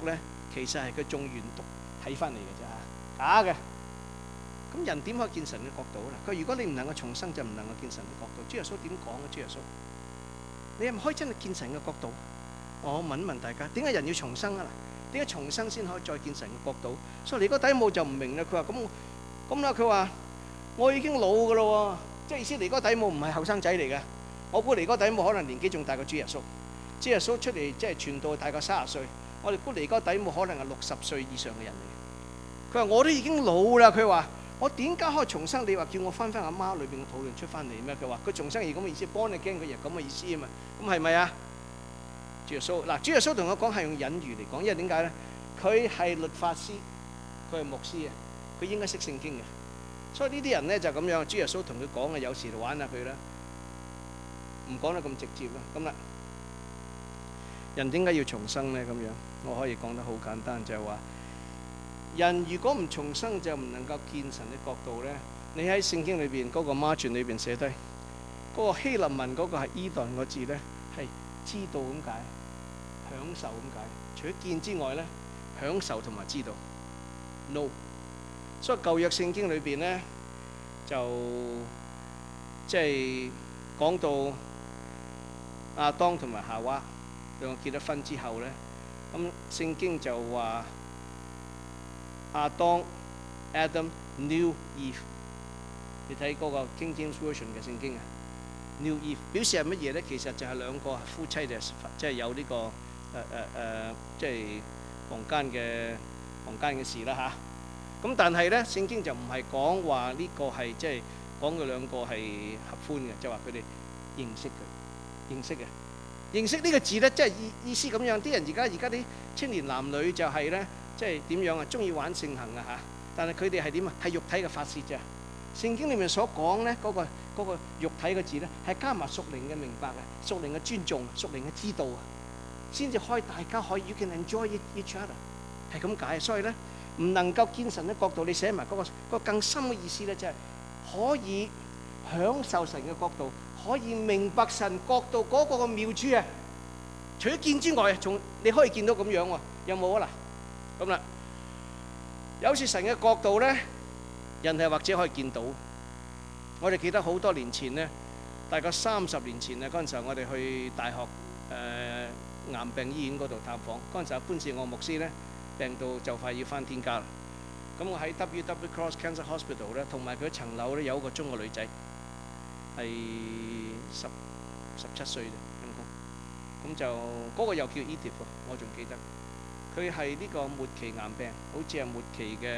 其實係佢種完毒睇翻嚟嘅啫，假嘅。咁人點可以見神嘅國度咧？佢如果你唔能夠重生，就唔能夠見神嘅國度。主耶穌點講嘅？主耶穌，你係咪可以真係見神嘅國度？我問一問大家，點解人要重生啊？嗱，點解重生先可以再見神嘅國度？所以尼哥底母就唔明啦。佢話咁咁啦，佢話我已經老噶咯喎，即係意思尼哥底母唔係後生仔嚟嘅。我估尼哥底母可能年紀仲大過主耶穌。主耶穌出嚟即係傳道大概三十歲，我哋估尼哥底母可能係六十歲以上嘅人嚟嘅。佢話我都已經老啦，佢話我點解可以重生？你話叫我翻翻阿媽裏邊嘅肚裏出翻嚟咩？佢話佢重生而咁嘅意思，幫你驚佢亦咁嘅意思啊嘛。咁係咪啊？主耶穌嗱，主耶穌同我講係用隱喻嚟講，因為點解咧？佢係律法師，佢係牧師啊，佢應該識聖經嘅。所以呢啲人咧就咁樣，主耶穌同佢講嘅，有時就玩下佢啦，唔講得咁直接啦。咁啦，人點解要重生咧？咁樣我可以講得好簡單，就係話人如果唔重生，就唔能夠見神嘅國度咧。你喺聖經裏邊嗰個 margin 裏邊寫低嗰個希臘文嗰個係 Edon 個字咧，係知道咁解，享受咁解。除咗見之外咧，享受同埋知道 no。所以舊約聖經裏邊咧，就即係講到亞當同埋夏娃兩個結咗婚之後咧，咁聖經就話亞當 Adam knew Eve。你睇嗰個 King James Version 嘅聖經啊 ，knew Eve 表示係乜嘢咧？其實就係兩個夫妻嘅，即係有呢個誒誒誒，即係房間嘅房間嘅事啦嚇。咁但係咧，聖經就唔係講話呢個係即係講佢兩個係合歡嘅，就話佢哋認識佢，認識嘅。認識呢個字咧，即係意意思咁樣。啲人而家而家啲青年男女就係咧，即係點樣啊？中意玩性行啊嚇！但係佢哋係點啊？係肉體嘅發泄啫。聖經裏面所講咧，嗰個嗰個肉體嘅字咧，係加埋屬靈嘅明白嘅，屬靈嘅尊重，屬靈嘅知道啊，先至可以大家可以 you can enjoy each other，係咁解。所以咧，唔能夠見神嘅角度，你寫埋嗰個嗰個更深嘅意思咧，就係可以享受神嘅角度，可以明白神角度嗰個嘅妙處啊！除咗見之外，仲你可以見到咁樣喎，有冇啊嗱？咁啦，有時神嘅角度咧，人係或者可以見到。我哋記得好多年前咧，大概三十年前啊，嗰陣時候我哋去大學誒癌病醫院嗰度探訪，嗰陣時候潘士愛牧師咧病到就快要返天家啦。咁我喺 W W Cross Cancer Hospital 咧，同埋佢層樓咧有一個中國女仔，係十十七歲啫，陰公。咁就嗰個又叫 Edith 喎，我仲記得。佢係呢個末期癌病，好似係末期嘅誒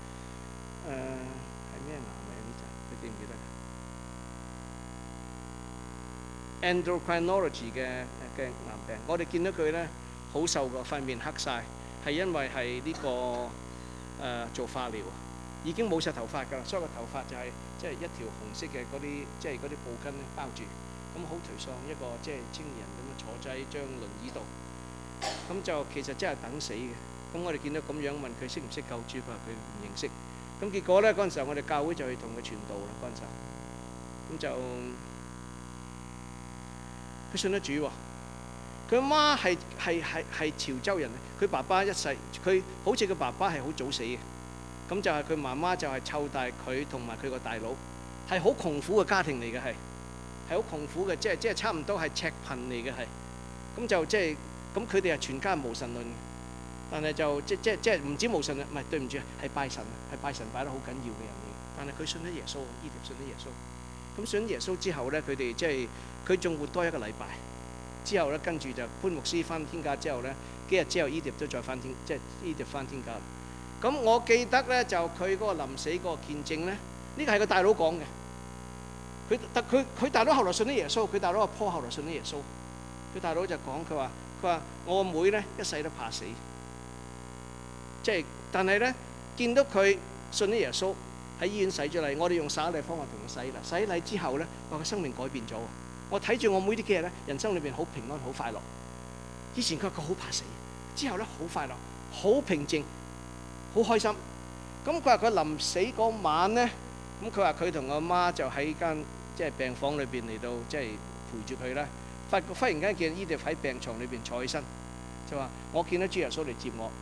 係咩癌嚟呢？就佢記唔記得？Endocrinology 嘅嘅癌病，我哋見到佢咧好瘦個，塊面黑曬，係因為係呢個誒做化療啊，已經冇曬頭髮㗎啦，所以個頭髮就係即係一條紅色嘅嗰啲即係嗰啲布巾咧包住，咁好頹喪一個即係青年人咁樣坐喺張輪椅度，咁就其實真係等死嘅。咁我哋見到咁樣問佢識唔識救主，佢話佢唔認識。咁結果咧嗰陣時候我哋教會就去同佢傳道啦，嗰陣時候，咁就。佢信得主喎，佢阿媽係係係係潮州人，佢爸爸一世，佢好似佢爸爸係好早死嘅，咁就係佢媽媽就係湊大佢同埋佢個大佬，係好窮苦嘅家庭嚟嘅，係係好窮苦嘅，即係即係差唔多係赤貧嚟嘅，係咁就即係咁佢哋係全家無神論嘅，但係就即即即係唔止無神論，唔係對唔住啊，係拜神啊，係拜神拜得好緊要嘅人嚟，但係佢信得耶穌，呢條信得耶穌。咁信耶穌之後咧，佢哋即係佢仲活多一個禮拜之後咧，跟住就潘牧師翻天家之後咧，幾日之後 Edith 都再翻天，即係 Edith 翻天家。咁我記得咧，就佢嗰個臨死嗰個見證咧，呢個係個大佬講嘅。佢但佢佢大佬後來信咗耶穌，佢大佬阿坡後來信咗耶穌。佢大佬就講佢話佢話我個妹咧一世都怕死，即係但係咧見到佢信咗耶穌。喺醫院洗咗禮，我哋用灑禮方法同佢洗禮。洗禮之後咧，我嘅生命改變咗。我睇住我妹啲幾日咧，人生裏邊好平安、好快樂。以前佢佢好怕死，之後咧好快樂、好平靜、好開心。咁佢話佢臨死嗰晚咧，咁佢話佢同我媽就喺間即係病房裏邊嚟到即係陪住佢啦。發覺忽然間見 Edith 喺病牀裏邊坐起身，就話我見到主耶穌嚟接我，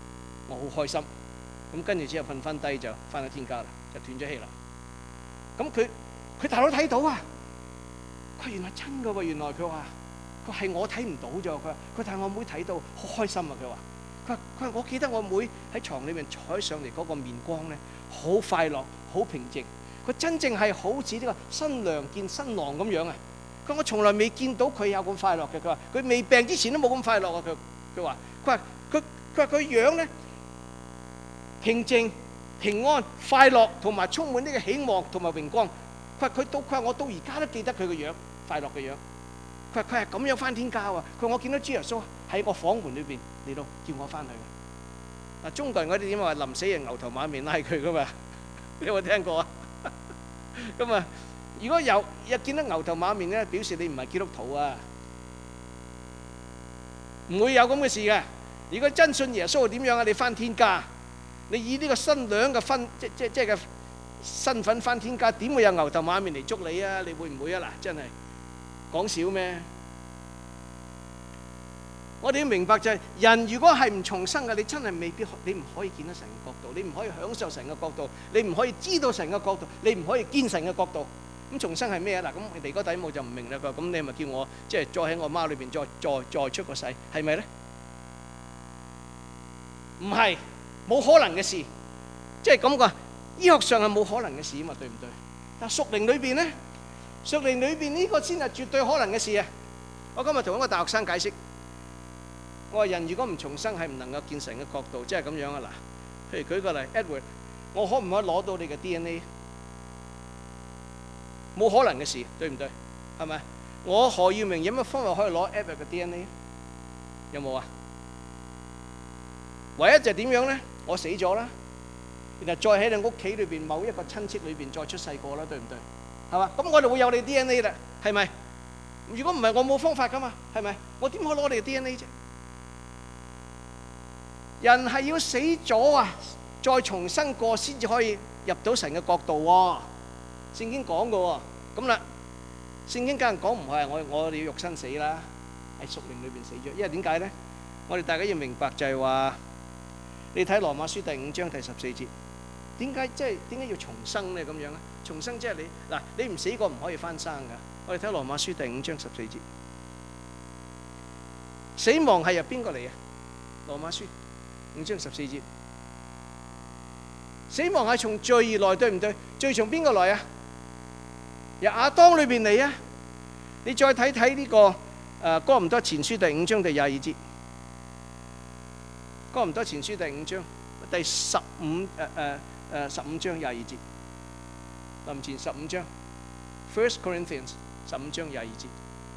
我好開心。咁跟住之後瞓翻低就翻去天家啦，就斷咗氣啦。咁佢佢大佬睇到啊，佢原來真㗎喎，原來佢話佢係我睇唔到咋，佢話佢但係我妹睇到好開心啊，佢話佢話佢話我記得我妹喺床裏面坐上嚟嗰個面光咧，好快樂，好平靜。佢真正係好似呢個新娘見新郎咁樣啊！佢我從來未見到佢有咁快樂嘅。佢話佢未病之前都冇咁快樂啊！佢佢話佢話佢佢話佢樣咧平靜、平安、快樂，同埋充滿呢個喜樂同埋榮光。佢話佢到佢話我到而家都記得佢個樣，快樂嘅樣。佢話佢係咁樣翻天家啊！佢話我見到主耶穌喺個房門裏邊嚟到叫我翻去。嗱，中國人嗰啲點話臨死人牛頭馬面拉佢噶嘛？你有冇聽過啊？咁啊，如果有一見到牛頭馬面咧，表示你唔係基督徒啊，唔會有咁嘅事嘅。如果真信耶穌係點樣啊？你翻天家，你以呢個新娘嘅分即即即嘅身份翻天家，點會有牛頭馬面嚟捉你啊？你會唔會啊？嗱，真係講笑咩？我哋要明白就係人如果係唔重生嘅，你真係未必你唔可以見到神嘅角度，你唔可以享受神嘅角度，你唔可以知道神嘅角度，你唔可以見神嘅角度。咁重生係咩啊？嗱，咁尼哥底母就唔明啦。佢話：咁你咪叫我即係再喺我媽裏邊再再再出個世，係咪咧？唔係，冇可能嘅事。即係咁講，醫學上係冇可能嘅事啊嘛，對唔對？但係屬靈裏邊咧，屬靈裏邊呢個先係絕對可能嘅事啊！我今日同一個大學生解釋。我話人如果唔重生係唔能夠見神嘅角度，即係咁樣啊！嗱，譬如舉個例 ，Edward，我可唔可以攞到你嘅 D N A？ 冇可能嘅事，對唔對？係咪？我何耀明有乜方法可以攞 Edward 嘅 D N A？ 有冇啊？唯一就係點樣咧？我死咗啦，然後再喺你屋企裏邊某一個親戚裏邊再出世過啦，對唔對？係嘛？咁我哋會有你 D N A 啦，係咪？如果唔係，我冇方法噶嘛，係咪？我點可以攞你嘅 D N A 啫？人係要死咗啊，再重生過先至可以入到神嘅國度喎。聖經講嘅喎，咁啦，聖經梗係講唔係我我哋要肉身死啦，喺屬靈裏邊死咗。因為點解咧？我哋大家要明白就係話，你睇羅馬書第五章第十四節，點解即係點解要重生咧？咁樣咧，重生即係你嗱，你唔死過唔可以翻生噶。我哋睇羅馬書第五章十四節，死亡係由邊個嚟啊？羅馬書五章十四節，死亡係從罪而來，對唔對？罪從邊個來啊？由亞當裏邊嚟啊！你再睇睇呢個誒哥林多前書第五章第廿二節，哥林多前書第五章第十五誒誒誒十五章廿二節，林前十五章 First Corinthians 十五章廿二節。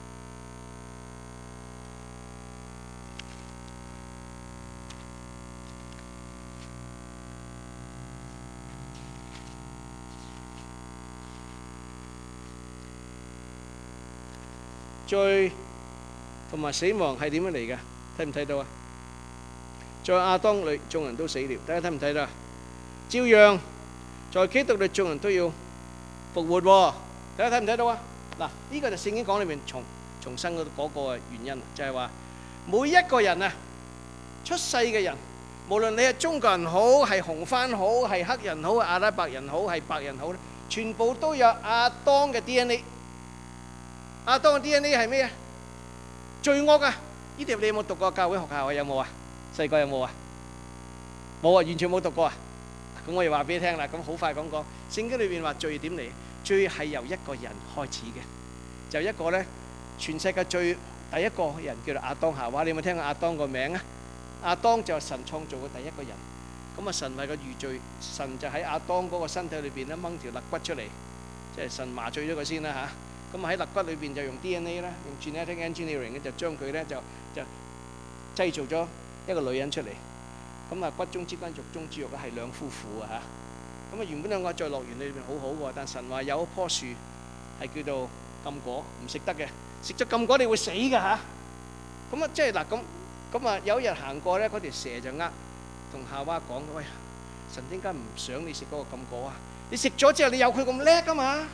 罪同埋死亡係點樣嚟嘅？睇唔睇到啊？在亞當裏眾人都死了，大家睇唔睇到啊？照樣在基督裏眾人都要復活喎，大家睇唔睇到啊？嗱，呢個就聖經講裏面重重生嗰嗰個原因，就係話每一個人啊，出世嘅人，無論你係中國人好，係紅番好，係黑人好，阿拉伯人好，係白人好咧，全部都有亞當嘅 D N A。亞當嘅 D N A 係咩啊？罪惡啊！呢啲你有冇讀過教會學校啊？有冇啊？細個有冇啊？冇啊，完全冇讀過啊！咁我又話俾你聽啦，咁好快講講。聖經裏邊話罪點嚟？罪係由一個人開始嘅，就一個咧，全世界最第一個人叫做亞當夏娃。你有冇聽過亞當個名啊？亞當就係神創造嘅第一個人。咁啊，神為個預罪，神就喺亞當嗰個身體裏邊咧掹條肋骨出嚟，即係神麻醉咗佢先啦嚇。咁喺肋骨裏邊就用 D N A 啦，用 genetic engineering 咧就將佢咧就就製造咗一個女人出嚟。咁啊，骨中之筋肉中之肉啊，係兩夫婦啊嚇。咁啊，原本兩個在樂園裏邊好好喎，但神話有一棵樹係叫做禁果，唔食得嘅，食咗禁果你會死㗎嚇。咁啊，即係嗱咁咁啊，有一日行過咧，嗰條蛇就呃同夏娃講：喂，神點解唔想你食嗰個禁果啊？你食咗之後，你有佢咁叻㗎嘛？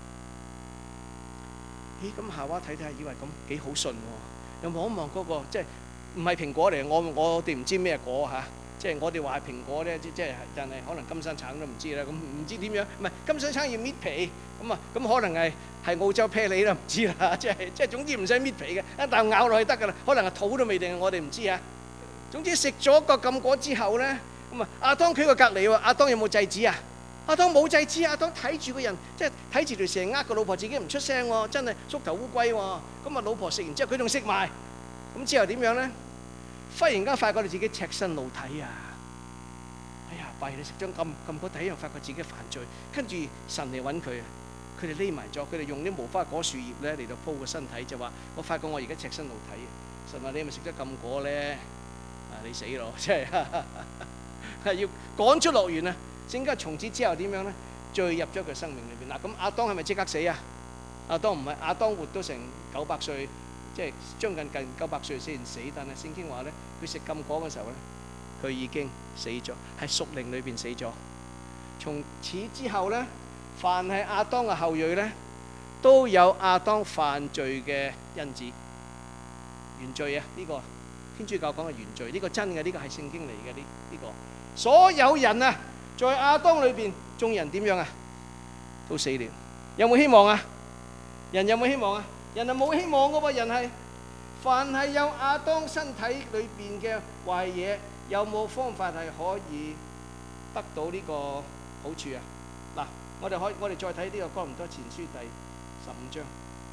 咦，咁夏娃睇睇下，以為咁幾好順喎，又望一望嗰個，即係唔係蘋果嚟？我我哋唔知咩果嚇。 即係我哋話係蘋果咧，即即係但係可能金山橙都唔知啦。咁唔知點樣？唔係金山橙要搣皮，咁啊咁可能係係澳洲啤梨啦，唔知啦。即係即係總之唔使搣皮嘅，一啖咬落去得㗎啦。可能係肚都未定，我哋唔知啊。總之食咗個禁果之後咧，咁啊亞當佢個隔離喎，亞當有冇制止啊？亞當冇制止，亞當睇住個人，即係睇住條蛇呃個老婆，自己唔出聲喎，真係縮頭烏龜喎。咁啊老婆食完之後，佢仲食埋，咁之後點樣咧？忽然間發覺你自己赤身露體啊！哎呀，弊！你食咗禁禁果，第一樣發覺自己犯罪，跟住神嚟揾佢，佢哋匿埋咗，佢哋用啲無花果樹葉咧嚟到鋪個身體，就話：我發覺我而家赤身露體。神話你係咪食咗禁果咧？啊，你死咯！即係係要趕出樂園啊！正解從此之後點樣咧？罪入咗佢生命裏邊嗱。咁亞當係咪即刻死啊？亞當唔係，亞當活到成九百歲。即係將近近九百歲先死，但係聖經話咧，佢食禁果嘅時候咧，佢已經死咗，喺屬靈裏邊死咗。從此之後咧，凡係亞當嘅後裔咧，都有亞當犯罪嘅因子，原罪啊！呢個天主教講嘅原罪，呢個真嘅，呢個係聖經嚟嘅呢呢個。所有人啊，在亞當裏邊，眾人點樣啊？都死了。有冇希望啊？人有冇希望啊？人係冇希望嘅喎，人係凡係有亞當身體裏邊嘅壞嘢，有冇方法係可以得到呢個好處啊？嗱，我哋可以我哋再睇呢個哥林多前書第十五章，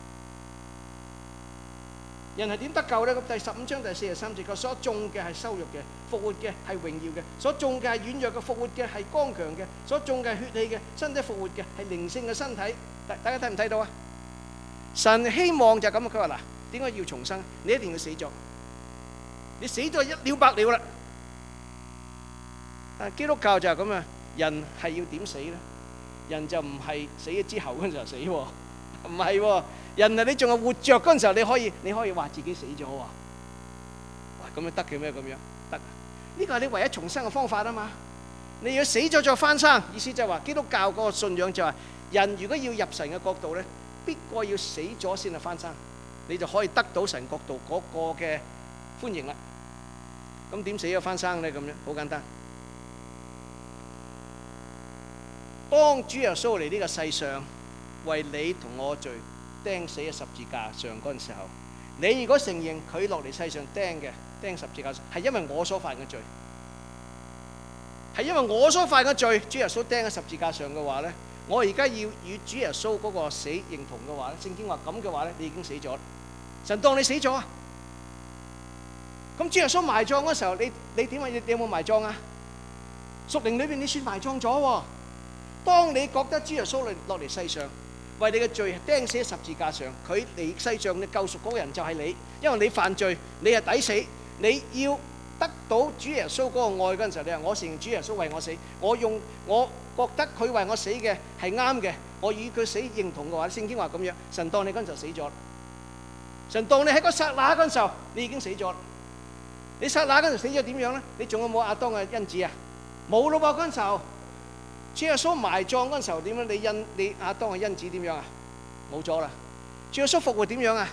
人係點得救咧？咁第十五章第四十三節，佢所種嘅係羞辱嘅，復活嘅係榮耀嘅；所種嘅係軟弱嘅，復活嘅係剛強嘅；所種嘅係血氣嘅，身體復活嘅係靈性嘅身體。大大家睇唔睇到啊？神希望就係咁啊！佢話嗱，點解要重生？你一定要死咗，你死咗一了百了啦。但係基督教就係咁啊，人係要點死咧？人就唔係死咗之後嗰陣時候死喎，唔係喎。人啊，你仲係活著嗰陣時候，你可以你可以話自己死咗喎。哇，咁樣得嘅咩？咁樣得？呢個係你唯一重生嘅方法啊嘛。你要死咗再翻生，意思就係話基督教嗰個信仰就係人如果要入神嘅國度咧，必過要死咗先係翻生，你就可以得到神國度嗰個嘅歡迎啦。咁點死咗翻生咧？咁樣好簡單。當主耶穌嚟呢個世上為你同我罪釘死喺十字架上嗰陣時候，你如果承認佢落嚟世上釘嘅釘十字架上係因為我所犯嘅罪，係因為我所犯嘅罪，主耶穌釘喺十字架上嘅話咧，我而家要與主耶穌嗰個死認同嘅話咧，聖經話咁嘅話咧，你已經死咗。神當你死咗啊！咁主耶穌埋葬嗰時候，你你點啊？你有冇埋葬啊？屬靈裏邊你算埋葬咗喎。當你覺得主耶穌嚟落嚟世上為你嘅罪釘死喺十字架上，佢嚟世上嘅救贖嗰個人就係你，因為你犯罪，你係抵死，你要得到主耶穌嗰個愛嗰陣時候，你話我承認主耶穌為我死，我用我覺得佢為我死嘅係啱嘅，我與佢死認同嘅話，聖經話咁樣，神當你嗰陣時候死咗，神當你喺個剎那嗰陣時候，你已經死咗。你剎那嗰陣時死咗點樣咧？你仲有冇亞當嘅因子啊？冇咯噃，嗰陣時候，主耶穌埋葬嗰陣時候點樣？你因你亞當嘅因子點樣啊？冇咗啦。主耶穌復活點樣啊？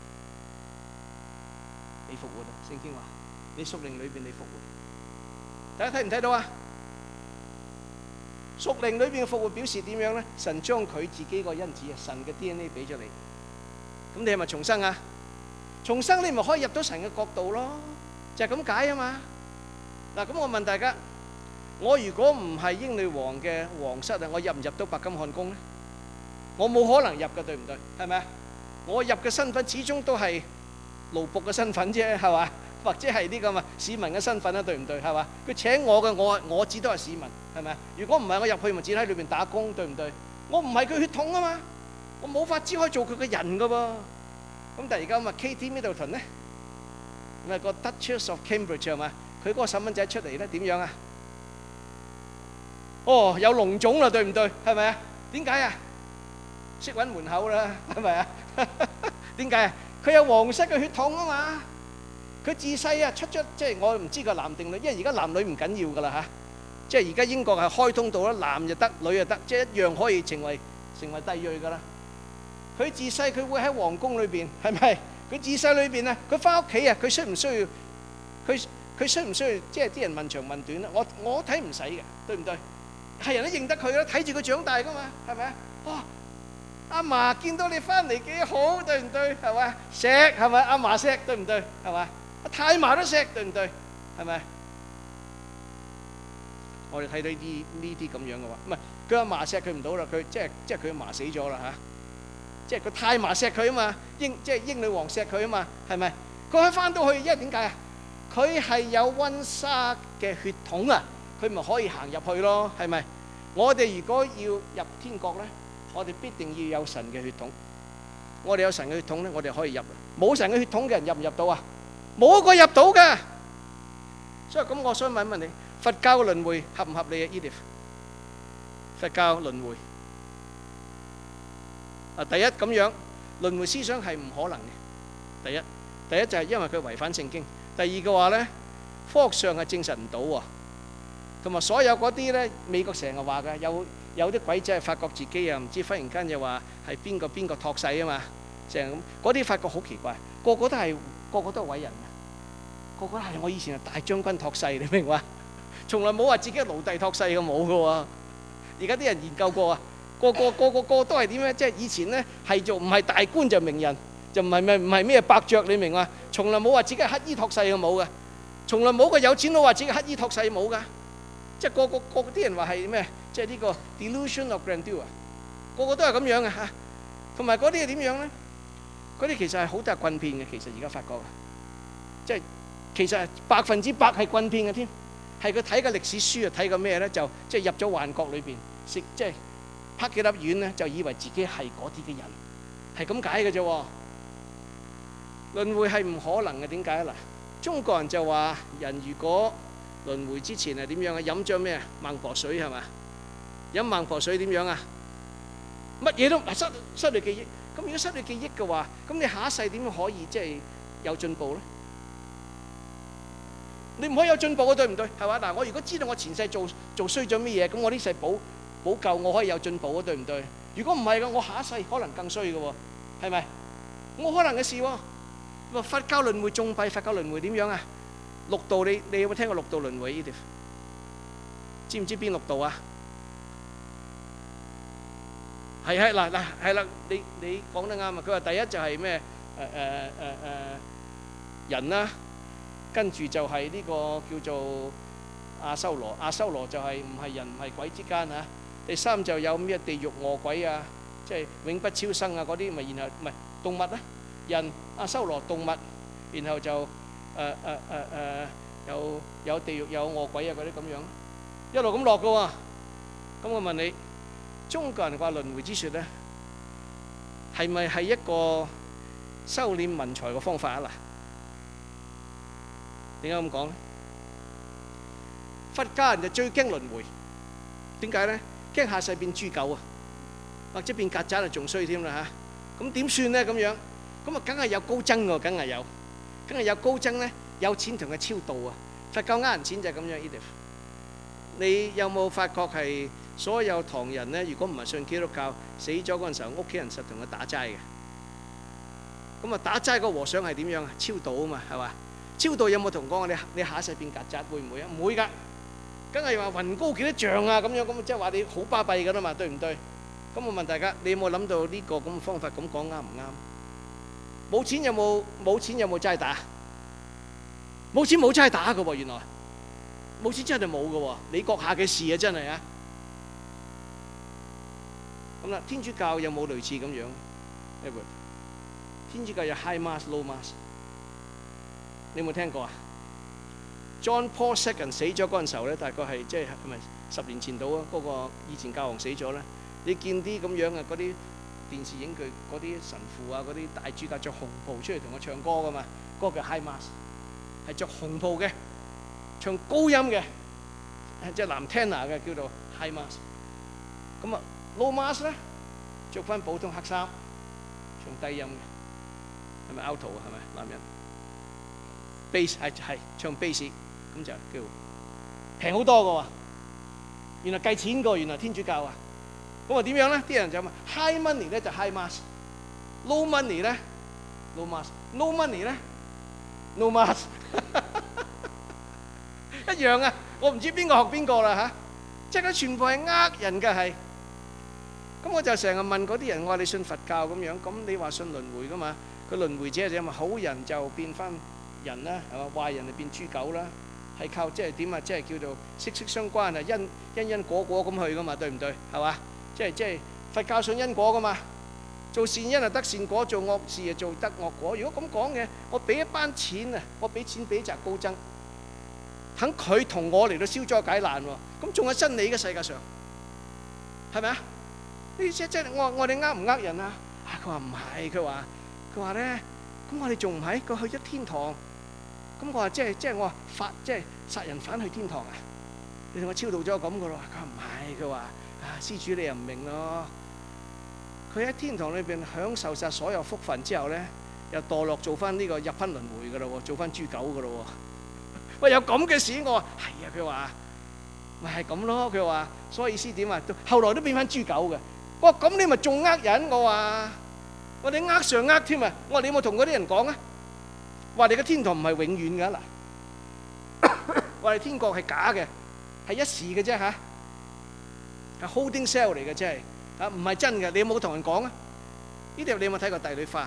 你復活啦，聖經話，你屬靈裏邊你復活。大家睇唔睇到啊？屬靈裏邊嘅復活表示點樣咧？神將佢自己個因子啊，神嘅 D N A 俾咗你，咁你係咪重生啊？重生你咪可以入到神嘅國度咯，就係咁解啊嘛。嗱，咁我問大家，我如果唔係英女王嘅皇室啊，我入唔入到白金漢宮咧？我冇可能入嘅，對唔對？係咪啊？我入嘅身份始終都係奴僕嘅身份啫，係嘛？或者係呢個嘛市民嘅身份啦，對唔對？係嘛？佢請我嘅，我我只都係市民，係咪啊？如果唔係我入去，咪只喺裏邊打工，對唔對？我唔係佢血統啊嘛，我冇法只可以做佢嘅人噶噃。咁但係而家咁啊 K T Middleton 咧，咪個 Duchess of Cambridge 係嘛？佢嗰個細蚊仔出嚟咧點樣啊？哦，有龍種啦，對唔對？係咪啊？點解啊？識揾門口啦，係咪啊？點解啊？佢有皇室嘅血統啊嘛。佢自細啊出咗，即係我唔知個男定女，因為而家男女唔緊要噶啦嚇。即係而家英國係開通到啦，男就得，女就得，即係一樣可以成為成為帝裔噶啦。佢自細佢會喺皇宮裏邊，係咪？佢自細裏邊啊，佢翻屋企啊，佢需唔需要？佢佢需唔需要即係啲人問長問短咧？我我睇唔使嘅，對唔對？係人都認得佢啦，睇住佢長大噶嘛，係咪啊？哇！阿嫲見到你翻嚟幾好，對唔對？係咪？錫係咪？阿嫲錫，對唔對？係咪？阿太嫲都錫，對唔對？係咪？我哋睇到呢啲呢啲咁樣嘅話，唔係佢阿嫲錫佢唔到啦，佢即係即係佢阿嫲死咗啦嚇，即係佢太嫲錫佢啊嘛，英即係英女王錫佢啊嘛，係咪？佢可以翻到去，因為點解啊？佢係有溫莎嘅血統啊，佢咪可以行入去咯，係咪？我哋如果要入天國咧，我哋必定要有神嘅血統。我哋有神嘅血統咧，我哋可以入。冇神嘅血統嘅人入唔入到啊？冇一個入到㗎。所以咁，我想問一問你，佛教嘅輪迴合唔合理啊 Edith？ 佛教輪迴啊，第一咁樣輪迴思想係唔可能嘅。第一，第一就係因為佢違反聖經。第二嘅話咧，科學上係證實唔到喎。同埋所有嗰啲咧，美國成日話嘅，有有啲鬼仔係發覺自己啊，唔知忽然間又話係邊個邊個託世啊嘛，成日咁嗰啲發覺好奇怪，個個都係個個都係偉人嘅，個個係我以前係大將軍託世，你明嘛？從來冇話自己係奴隸託世嘅，冇嘅喎。而家啲人研究過啊，個個個個個都係點咧？即係以前咧係做唔係大官就名人，就唔係咩唔係咩伯爵，你明嘛？從來冇話自己係乞衣託世嘅，冇嘅，從來冇個有錢佬話自己乞衣託世冇㗎。即係個個個啲人話係咩？即係呢個 delusion of grandeur 啊，個個都係咁樣嘅嚇。同埋嗰啲係點樣咧？嗰啲其實係好多係棍騙嘅。其實而家發覺啊，即係其實係百分之百係棍騙嘅添。係佢睇個歷史書啊，睇個咩咧？就即係入咗幻覺裏邊，食即係拍幾粒丸咧，就以為自己係嗰啲嘅人，係咁解嘅啫喎。輪迴係唔可能嘅，點解啊？嗱，中國人就話人如果輪迴之前係點樣啊？飲咗咩啊？孟婆水係嘛？飲孟婆水點樣啊？乜嘢都失失去記憶。咁如果失去記憶嘅話，咁你下一世點樣可以即係有進步咧？你唔可以有進步嘅，對唔對？係嘛？嗱，我如果知道我前世做做衰咗乜嘢，咁我呢世補補救，我可以有進步嘅，對唔對？如果唔係嘅，我下一世可能更衰嘅喎，係咪？冇可能嘅事喎。咁啊，佛教輪迴仲弊，佛教輪迴點樣啊？六道，你你有冇聽過六道輪迴呢啲？知唔知邊六道啊？係係嗱嗱係啦，你你講得啱啊！佢話第一就係咩？誒誒誒誒人啦，跟住就係呢個叫做阿修羅，阿修羅就係唔係人唔係鬼之間啊。第三就有咩地獄餓鬼啊，即係永不超生啊嗰啲，咪然後唔係動物啊，人阿修羅動物，然後就誒誒誒誒有有地獄有餓鬼啊嗰啲咁樣，一路咁落噶喎。咁我問你，中國人話輪迴之説咧，係咪係一個收斂文財嘅方法啊？嗱，點解咁講咧？佛家人就最驚輪迴，點解咧？驚下世變豬狗啊，或者變曱甴啊，仲衰添啦嚇。咁點算咧？咁樣咁啊，梗係有高僧喎，梗係有，梗係有高僧咧，有錢同佢超度啊！佛教呃人錢就係咁樣。Edith，你有冇發覺係所有唐人咧？如果唔係信基督教，死咗嗰陣時候，屋企人實同佢打齋嘅。咁啊，打齋個和尚係點樣啊？超度啊嘛，係嘛？超度有冇同講你你下一世變曱甴會唔會啊？唔會㗎，梗係話雲高幾多丈啊咁樣，咁即係話你好巴閉㗎啦嘛，對唔對？咁我問大家，你有冇諗到呢個咁嘅方法咁講啱唔啱？冇錢有冇冇錢有冇齋打？冇錢冇齋打㗎喎，原來冇錢真係冇㗎喎，你閣下嘅事啊，真係啊！咁啦，天主教有冇類似咁樣？天主教有 high mass low mass， 你有冇聽過啊 ？John Paul the Second 死咗嗰陣時候咧，大概係即係係咪十年前到啊？嗰個以前教皇死咗咧，你見啲咁樣嘅嗰啲電視影佢嗰啲神父啊，嗰啲大主教着紅袍出嚟同我唱歌噶嘛？嗰個叫 high mass， 係着紅袍嘅，唱高音嘅，即係男 tenor 嘅，叫做 high mass。咁啊 low mass 咧，着翻普通黑衫，唱低音嘅，係咪 alto 啊？係咪男人 bass 係係唱 bass， 咁就叫平好多嘅喎。原來計錢嘅，原來天主教啊。咁啊點樣咧？啲人就問 high money 咧就 high mass，low money 咧 low mass，no money 咧 no mass。 一樣啊！我唔知邊個學邊個啦嚇，即係佢全部係呃人嘅係。咁我就成日問嗰啲人，我話你信佛教咁樣，咁你話信輪迴噶嘛？佢輪迴者就係好人就變翻人啦，係嘛？壞人就變豬狗啦，係靠即係點啊？即係叫做息息相關啊，因因因果果咁去噶嘛，對唔對？係嘛？即係即係佛教信因果噶嘛，做善因就得善果，做惡事就做得惡果。如果咁講嘅，我俾一班錢啊，我俾錢俾一隻高僧，等佢同我嚟到消災解難喎，咁仲有真理嘅世界上，係咪啊？呢即即我我哋呃唔呃人啊？啊佢話唔係，佢話佢話咧，咁我哋仲唔係？佢去咗天堂，咁我話即係即係我話發即係殺人犯去天堂啊？你同我超度咗咁噶咯？佢話唔係，佢話啊施主你又唔明咯。佢喺天堂裏邊享受晒所有福分之後咧，又墮落做翻呢個入翻輪迴噶咯喎，做翻豬狗噶咯喎。喂，有咁嘅事？我話係啊，佢話咪係咁咯。佢話所以意思點啊？後來都變翻豬狗嘅。我話咁你咪仲呃人？我話我哋呃上呃添啊！我話你有冇同嗰啲人講啊？話你嘅天堂唔係永遠噶嗱，話你天國係假嘅，係一時嘅啫嚇，係 holding cell 嚟嘅啫，啊唔係真嘅。你有冇同人講啊？呢啲你有冇睇過《帝女花》？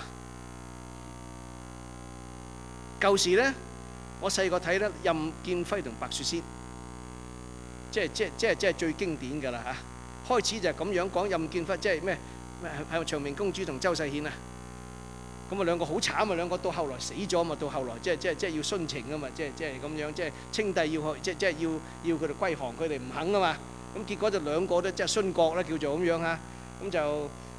舊時咧，我細個睇咧，任劍輝同白雪仙，即係即係即係即係最經典㗎啦嚇。開始就係咁樣講，任劍輝即係咩咩係長明公主同周世顯啊。咁啊兩個好慘啊，兩個到後來死咗嘛，到後來即係即係即係要殉情啊嘛，即係即係咁樣，即係清帝要去，即係即係要要佢哋歸降，佢哋唔肯啊嘛。咁結果就兩個都即係殉國啦，叫做咁樣嚇。咁就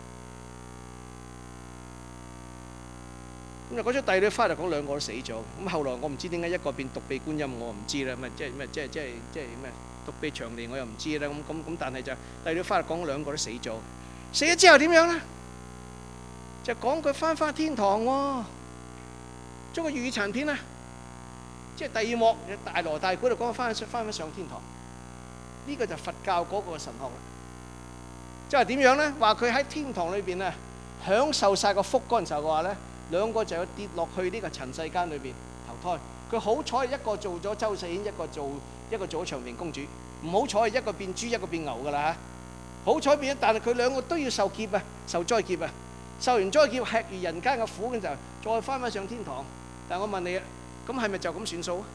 咁啊嗰出帝女花就講兩個都死咗。咁後來我唔知點解一個變獨臂觀音，我唔知啦。咪即係咩即係即係即係咩獨臂長蓮，我又唔知啦。咁咁咁，但係就帝女花就講兩個都死咗。死咗之後點樣咧？就講佢翻返天堂喎，將個粵語殘片啊，即係第二幕大鑼大鼓就講佢翻翻翻上天堂。呢個就佛教嗰個神學啦。即係點樣咧？話佢喺天堂裏邊啊，享受曬個福嗰陣時候嘅話咧，兩個就要跌落去呢個塵世間裏邊投胎。佢好彩一個做咗周世顯，一個做一個做咗長平公主。唔好彩一個變豬，一個變牛㗎啦嚇。好彩變咗，但係佢兩個都要受劫啊，受災劫啊。受完災劫，吃完人間嘅苦嘅時候，再翻返上天堂。但係我問你啊，咁係咪就咁算數啊？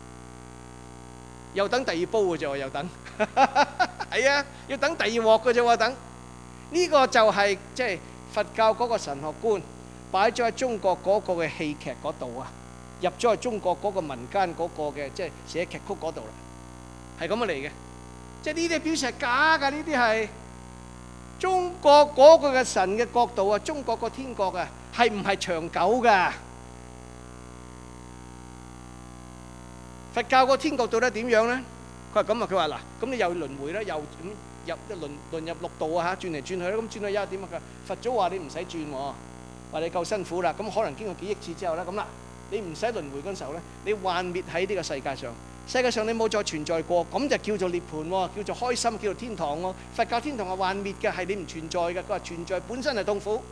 又等第二煲嘅啫喎，又等。係啊，要等第二鑊嘅啫喎，等。呢個就係即係佛教嗰個神學觀，擺咗喺中國嗰個嘅戲劇嗰度啊，入咗去中國嗰個民間嗰個嘅即係寫劇曲嗰度啦，係咁樣嚟嘅。即係呢啲表示係假㗎，呢啲係。中國嗰個嘅神嘅國度啊，中國個天國啊，係唔係長久噶？佛教個天國到底點樣咧？佢話咁啊，佢話嗱，咁你又輪迴啦，又咁入一輪輪入六道啊嚇，轉嚟轉去啦，咁轉去一點啊？佢佛祖話你唔使轉喎，話你夠辛苦啦，咁可能經過幾億次之後咧，咁啦，你唔使輪迴嗰陣時候咧，你幻滅喺呢個世界上。世界上你冇再存在過，咁就叫做涅槃喎，叫做開心，叫做天堂喎。佛教天堂係幻滅嘅，係你唔存在嘅。佢話存在本身係痛苦，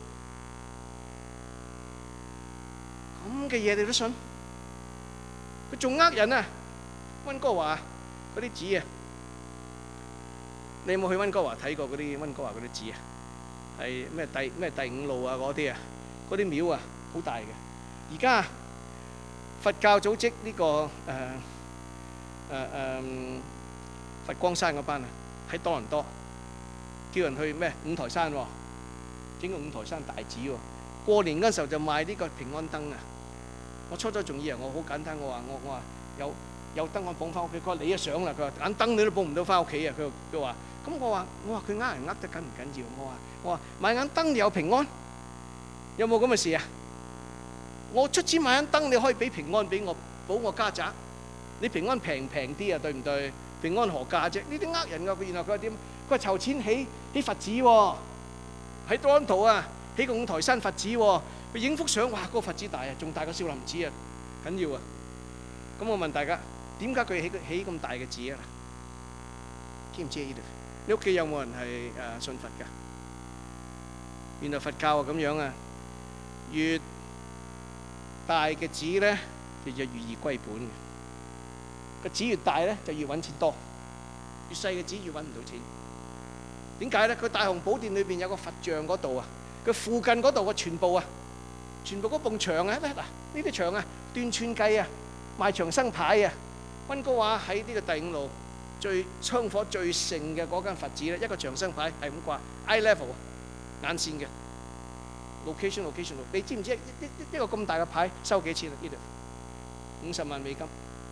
咁嘅嘢你都信？佢仲呃人啊！溫哥華嗰啲寺啊，你有冇去溫哥華睇過嗰啲溫哥華嗰啲寺啊？係咩第咩第五路啊嗰啲啊？嗰啲廟啊，好大嘅。而家佛教組織呢個誒。誒誒佛光山嗰班啊，喺多倫多叫人去咩五台山喎，整個五台山大寺喎。過年嗰時候就賣呢個平安燈啊！我初初仲以為我好簡單，我話我我話有有燈我捧翻屋企。佢話你啊想啦，佢話眼燈你都捧唔到翻屋企啊！佢佢話咁我話我話佢呃人呃得緊唔緊要？我話我話買眼燈有平安，有冇咁嘅事啊？我出錢買眼燈，你可以俾平安俾我，保我家宅。你平安平平啲啊，對唔對？平安何價啫？呢啲呃人㗎。佢原來佢話點？佢話籌錢起起佛寺喎，喺多倫多啊，起個五台山佛寺喎。佢影幅相，哇！嗰個佛寺大啊，仲大過少林寺啊，緊要啊！咁我問大家，點解佢起起咁大嘅寺啊？知唔知呢度？你屋企有冇人係誒信佛㗎？原來佛教啊咁樣啊，越大嘅寺咧，就就越易歸本嘅。 個紙越大咧，就越揾錢多；越細嘅紙越揾唔到錢。點解咧？佢大雄寶殿裏邊有個佛像嗰度啊，佢附近嗰度嘅全部啊，全部嗰埲牆啊，嗱呢啲牆啊，斷寸計啊，賣長生牌啊，溫哥華喺呢個第五路最香火最盛嘅嗰間佛寺咧，一個長生牌係咁掛 eye level 眼線嘅 location location， 你知唔知一一一個咁大嘅牌收幾錢啊？呢度五十萬美金，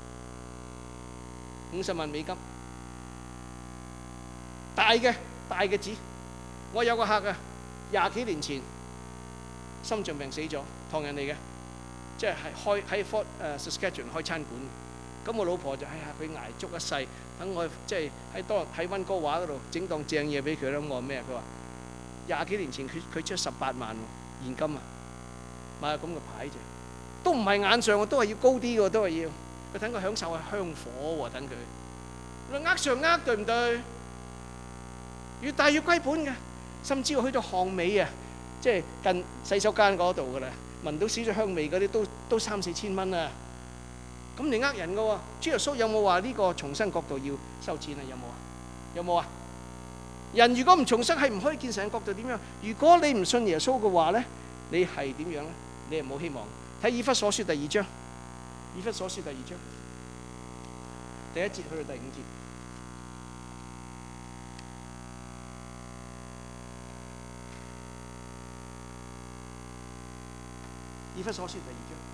五十萬美金，大嘅大嘅紙。我有個客啊，廿幾年前心臟病死咗，唐人嚟嘅，即係開喺 Fort 誒 Saskatchewan 開餐館。咁我老婆就哎呀，佢捱足一世，等我即係喺多喺溫哥華嗰度整檔正嘢俾佢啦。我話咩啊？佢話廿幾年前佢佢出十八萬喎現金啊，買個咁嘅牌啫，都唔係眼上，都係要高啲嘅，都係要佢等佢享受下香火喎，等佢你呃上呃對唔對？越大越歸本嘅，甚至去到巷尾啊，即係近洗手間嗰度噶啦，聞到少少香味嗰啲都都三四千蚊啊！咁你呃人嘅喎，主耶穌有冇話呢個重生角度要收錢啊？有冇啊？有冇啊？人如果唔重生係唔可以見神嘅角度點樣？如果你唔信耶穌嘅話咧，你係點樣咧？你係冇希望。睇以弗所書第二章，以弗所書第二章第一節去到第五節。以弗所書第二章。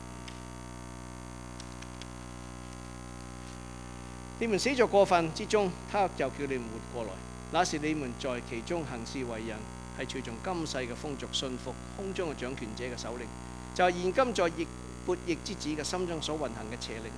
你們死在過犯之中，他就叫你們活過來。那時你們在其中行事為人，係隨從今世嘅風俗，信服空中嘅掌權者嘅首領，就係、是、現今在逆悖逆之子嘅心中所運行嘅邪靈。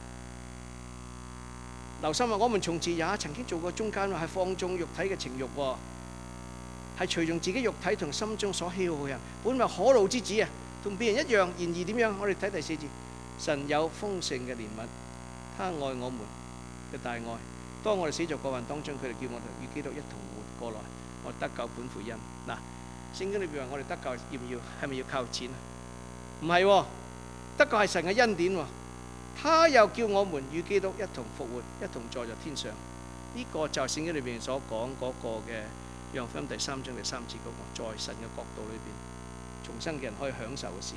留心啊！我們從前也曾經做過中間，係放縱肉體嘅情慾，係隨從自己肉體同心中所喜好嘅人，本為可怒之子啊，同別人一樣。然而點樣？我哋睇第四節，神有豐盛嘅憐憫，他愛我們嘅大愛。當我哋死在過犯當中，佢哋叫我哋與基督一同活過來，我得救本乎恩。嗱，聖經裏邊話我哋得救要唔要？係咪要靠錢啊？唔係喎，得救係神嘅恩典喎。他又叫我們與基督一同復活，一同坐在天上。呢、這個就係聖經裏邊所講嗰個嘅約翰福音第三章第三節嗰、那個，在神嘅國度裏邊重生嘅人可以享受嘅事。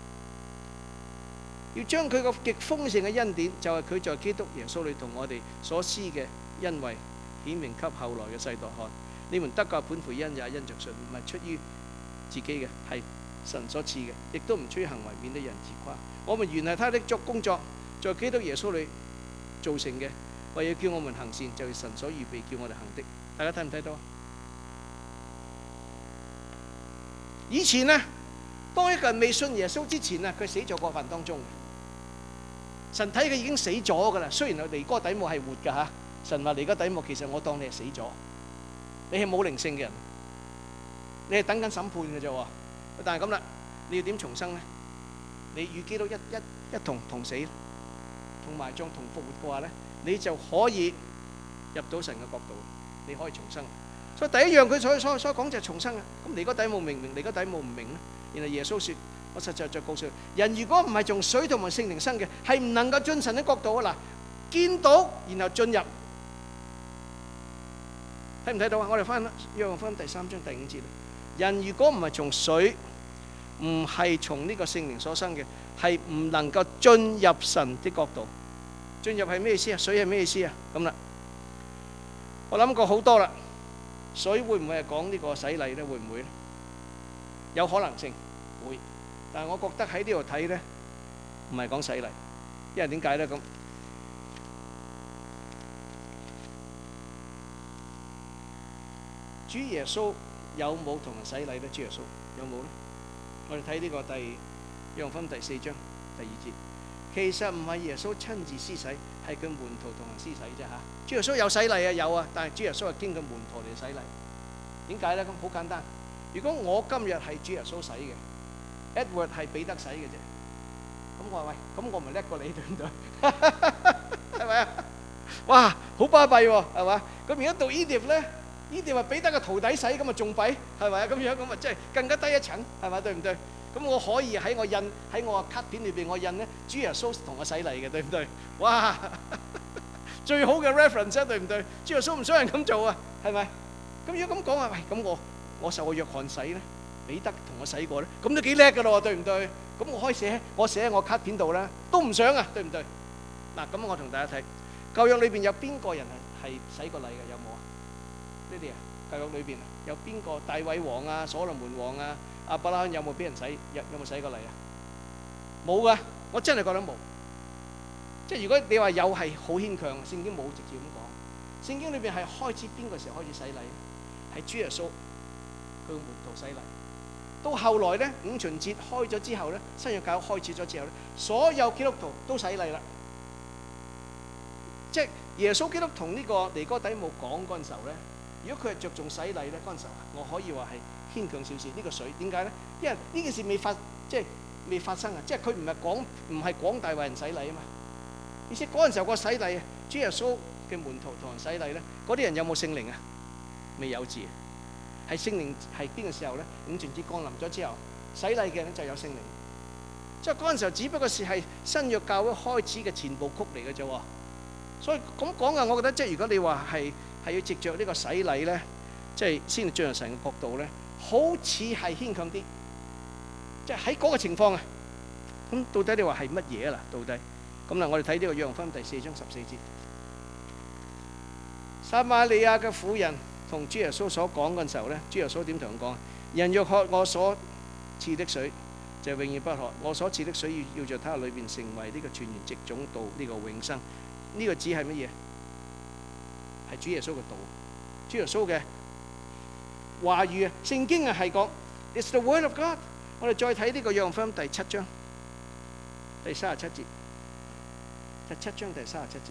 要將佢個極豐盛嘅恩典，就係佢在基督耶穌裏同我哋所施嘅恩惠，顯明給後來嘅世代看。你們得救本乎恩，也因着信，唔係出於自己嘅，係神所賜嘅，亦都唔出於行為，免得人自誇。我們原係他的作工作，在基督耶穌裏造成嘅，為要叫我們行善，就係神所預備叫我哋行的。大家睇唔睇到？以前呢，當一個人未信耶穌之前啊，佢死在過犯當中。神睇佢已經死咗噶啦，雖然尼哥底母係活噶吓，神話尼哥底母，其實我當你係死咗，你係冇靈性嘅人，你係等緊審判嘅啫。但係咁啦，你要點重生呢？你與基督一一一同同死、同埋葬、同復活嘅話咧，你就可以入到神嘅國度，你可以重生。所以第一樣佢所所所講就係重生啊。咁尼哥底母明唔明？尼哥底母唔明咧。然後耶穌說：我實在在告訴你，人如果唔係從水同埋聖靈生嘅，係唔能夠進神嘅國度啊！嗱，見到然後進入，睇唔睇到啊？我哋翻約翰福音第三章第五節，人如果唔係從水，唔係從呢個聖靈所生嘅，係唔能夠進入神的國度。進入係咩意思啊？水係咩意思啊？咁啦，我諗過好多啦。水會唔會係講呢個洗禮咧？會唔會咧？有可能性會，但係我覺得喺呢度睇咧，唔係講洗禮，因為點解咧？咁主耶穌有冇同人洗禮咧？主耶穌有冇咧？我哋睇呢個第約翰福音第四章第二節，其實唔係耶穌親自施洗，係佢門徒同人施洗啫嚇。主耶穌有洗禮啊，有啊，但係主耶穌係經過門徒嚟洗禮。點解咧？咁好簡單。如果我今日係主耶穌洗嘅 ，Edward 係彼得洗嘅啫，咁我話喂，咁我咪叻過你對唔對？係咪啊？哇，好巴閉喎，係嘛？咁而家到 Edith 咧 ，Edith 話彼得嘅徒弟洗，咁啊仲弊，係咪啊？咁樣咁啊，即係更加低一層，係咪？對唔對？咁我可以喺我印喺我卡片裏邊，我印咧主耶穌同我洗禮嘅，對唔對？哇！ 最好嘅 reference 啊，對唔對？主耶穌唔想人咁做啊，係咪？咁如果咁講啊，喂，咁我我受過約翰洗咧，彼得同我洗過咧，咁都幾叻噶咯，對唔對？咁我可以寫，我寫喺我卡片度啦，都唔想啊，對唔對？嗱，咁我同大家睇舊約裏邊有邊個人係係洗過禮嘅？有冇啊？呢啲啊，舊約裏邊有邊個？大衛王啊，所羅門王啊，亞伯拉罕有冇俾人洗？有有冇洗過禮啊？冇噶，我真係覺得冇。即係如果你話有係好牽強，聖經冇直接咁講。聖經裏邊係開始邊個時候開始洗禮？係主耶穌佢門徒洗禮。到後來咧，五旬節開咗之後咧，新約教開始咗之後咧，所有基督徒都洗禮啦。即係耶穌基督同呢個尼哥底母講嗰陣時候咧，如果佢係着重洗禮咧，嗰陣時候我可以話係牽強少少。呢個水點解咧？因為呢件事未發，即係未發生啊！即係佢唔係廣唔係廣大為人洗禮啊嘛。而且嗰陣時候個洗禮，主耶穌嘅門徒同人洗禮咧，嗰啲人有冇聖靈啊？未有字，係聖靈係邊個時候咧？五旬節降臨咗之後，洗禮嘅人就有聖靈。即係嗰陣時候，只不過是係新約教會開始嘅前部曲嚟嘅啫。所以咁講啊，我覺得即係如果你話係係要藉著呢個洗禮咧，即係先進入神嘅國度咧，好似係牽強啲。即係喺嗰個情況啊，咁到底你話係乜嘢啊？嗱，到底咁啦，我哋睇呢個約翰福音第四章十四節，撒瑪利亞嘅婦人同主耶穌所講嘅時候咧，主耶穌點同佢講？人若喝我所賜的水，就永遠不渴；我所賜的水要要在他裏邊成為呢個泉源，直湧到呢個永生。呢個指係乜嘢？係主耶穌嘅道，主耶穌嘅話語啊！聖經啊係講 It's the word of God。我哋再睇呢個約翰福音第七章第三十七節，第七章第三十七節。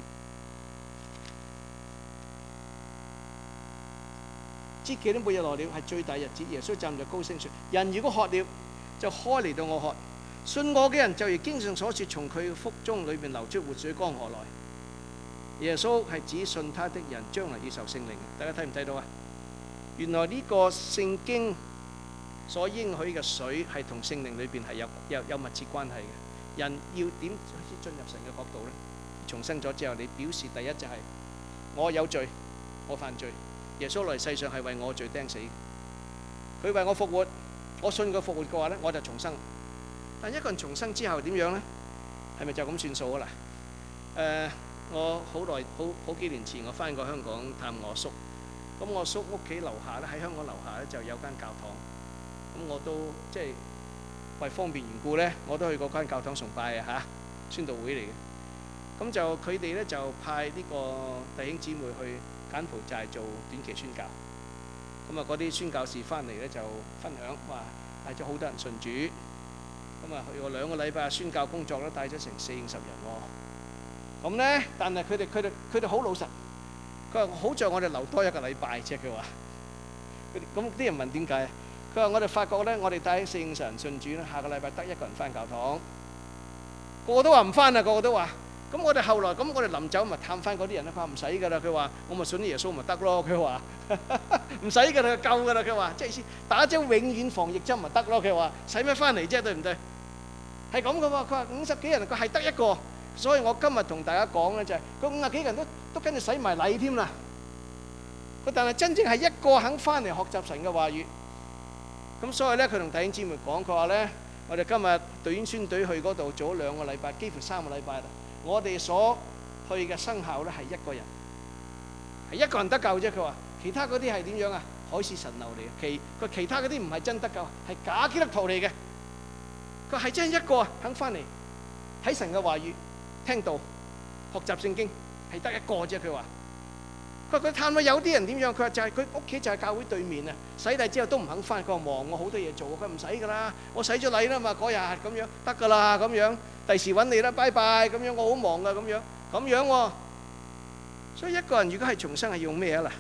節期的末日來了，係最大日子。耶穌站在高聲說：人如果渴了，就開嚟到我喝；信我嘅人就如經上所說，從佢腹中裏面流出活水江河來。耶穌係指信他的人將來要受聖靈。大家睇唔睇到啊？原來呢個聖經所應許嘅水係同聖靈裏邊係有有有密切關係嘅。人要點先進入神嘅國度呢？重生咗之後，你表示第一就係我有罪，我犯罪。耶穌來世上係為我罪釘死，佢為我復活，我信佢復活嘅話呢，我就重生。但一個人重生之後點樣呢？係咪就咁算數啊？嗱，誒，我好耐好好幾年前我翻過香港探我叔，咁我叔屋企樓下咧，喺香港樓下咧就有間教堂，咁我都即係為方便緣故咧，我都去嗰間教堂崇拜啊嚇，宣道會嚟嘅。咁就佢哋咧就派呢個弟兄姊妹去柬埔寨做短期宣教，咁啊嗰啲宣教士翻嚟咧就分享話帶咗好多人信主，咁啊去過兩個禮拜宣教工作咧，帶咗成四五十人喎。咁咧，但係佢哋佢哋佢哋好老實，佢話好在我哋留多一個禮拜啫。佢話，咁啲人問點解？佢話我哋發覺咧，我哋帶四五十人信主咧，下個禮拜得一個人翻教堂，個個都話唔翻啊，個個都話。咁我哋後來咁，我哋臨走咪探翻嗰啲人咧，佢話唔使㗎啦。佢話我咪信耶穌咪得咯。佢話唔使㗎啦，夠㗎啦。佢話即係意思打針永遠防疫針咪得咯。佢話使咩翻嚟啫？對唔對？係咁㗎喎。佢話五十幾人，佢係得一個，所以我今日同大家講咧就係，佢五十幾人都都跟住洗埋禮添啦。佢但係真正係一個肯翻嚟學習神嘅話語。咁所以咧，佢同弟兄姊妹講，佢話咧，我哋今日短宣隊去嗰度做咗兩個禮拜，幾乎三個禮拜啦。我哋所去嘅生效咧係一個人，係一個人得救啫。佢話其他嗰啲係點樣啊？海市蜃樓嚟嘅。其佢其他嗰啲唔係真得救，係假基督徒嚟嘅。佢係真係一個肯翻嚟睇神嘅話語、聽道、學習聖經，係得一個啫。佢話佢佢探到有啲人點樣？佢話就係佢屋企就係教會對面啊！洗禮之後都唔肯翻，佢話忙，我好多嘢做。佢唔使㗎啦，我洗咗禮啦嘛，嗰日咁樣得㗎啦，咁樣。第時揾你啦，拜拜咁樣，我好忙噶咁樣，咁樣喎。所以一個人如果係重生係用咩啊嗱？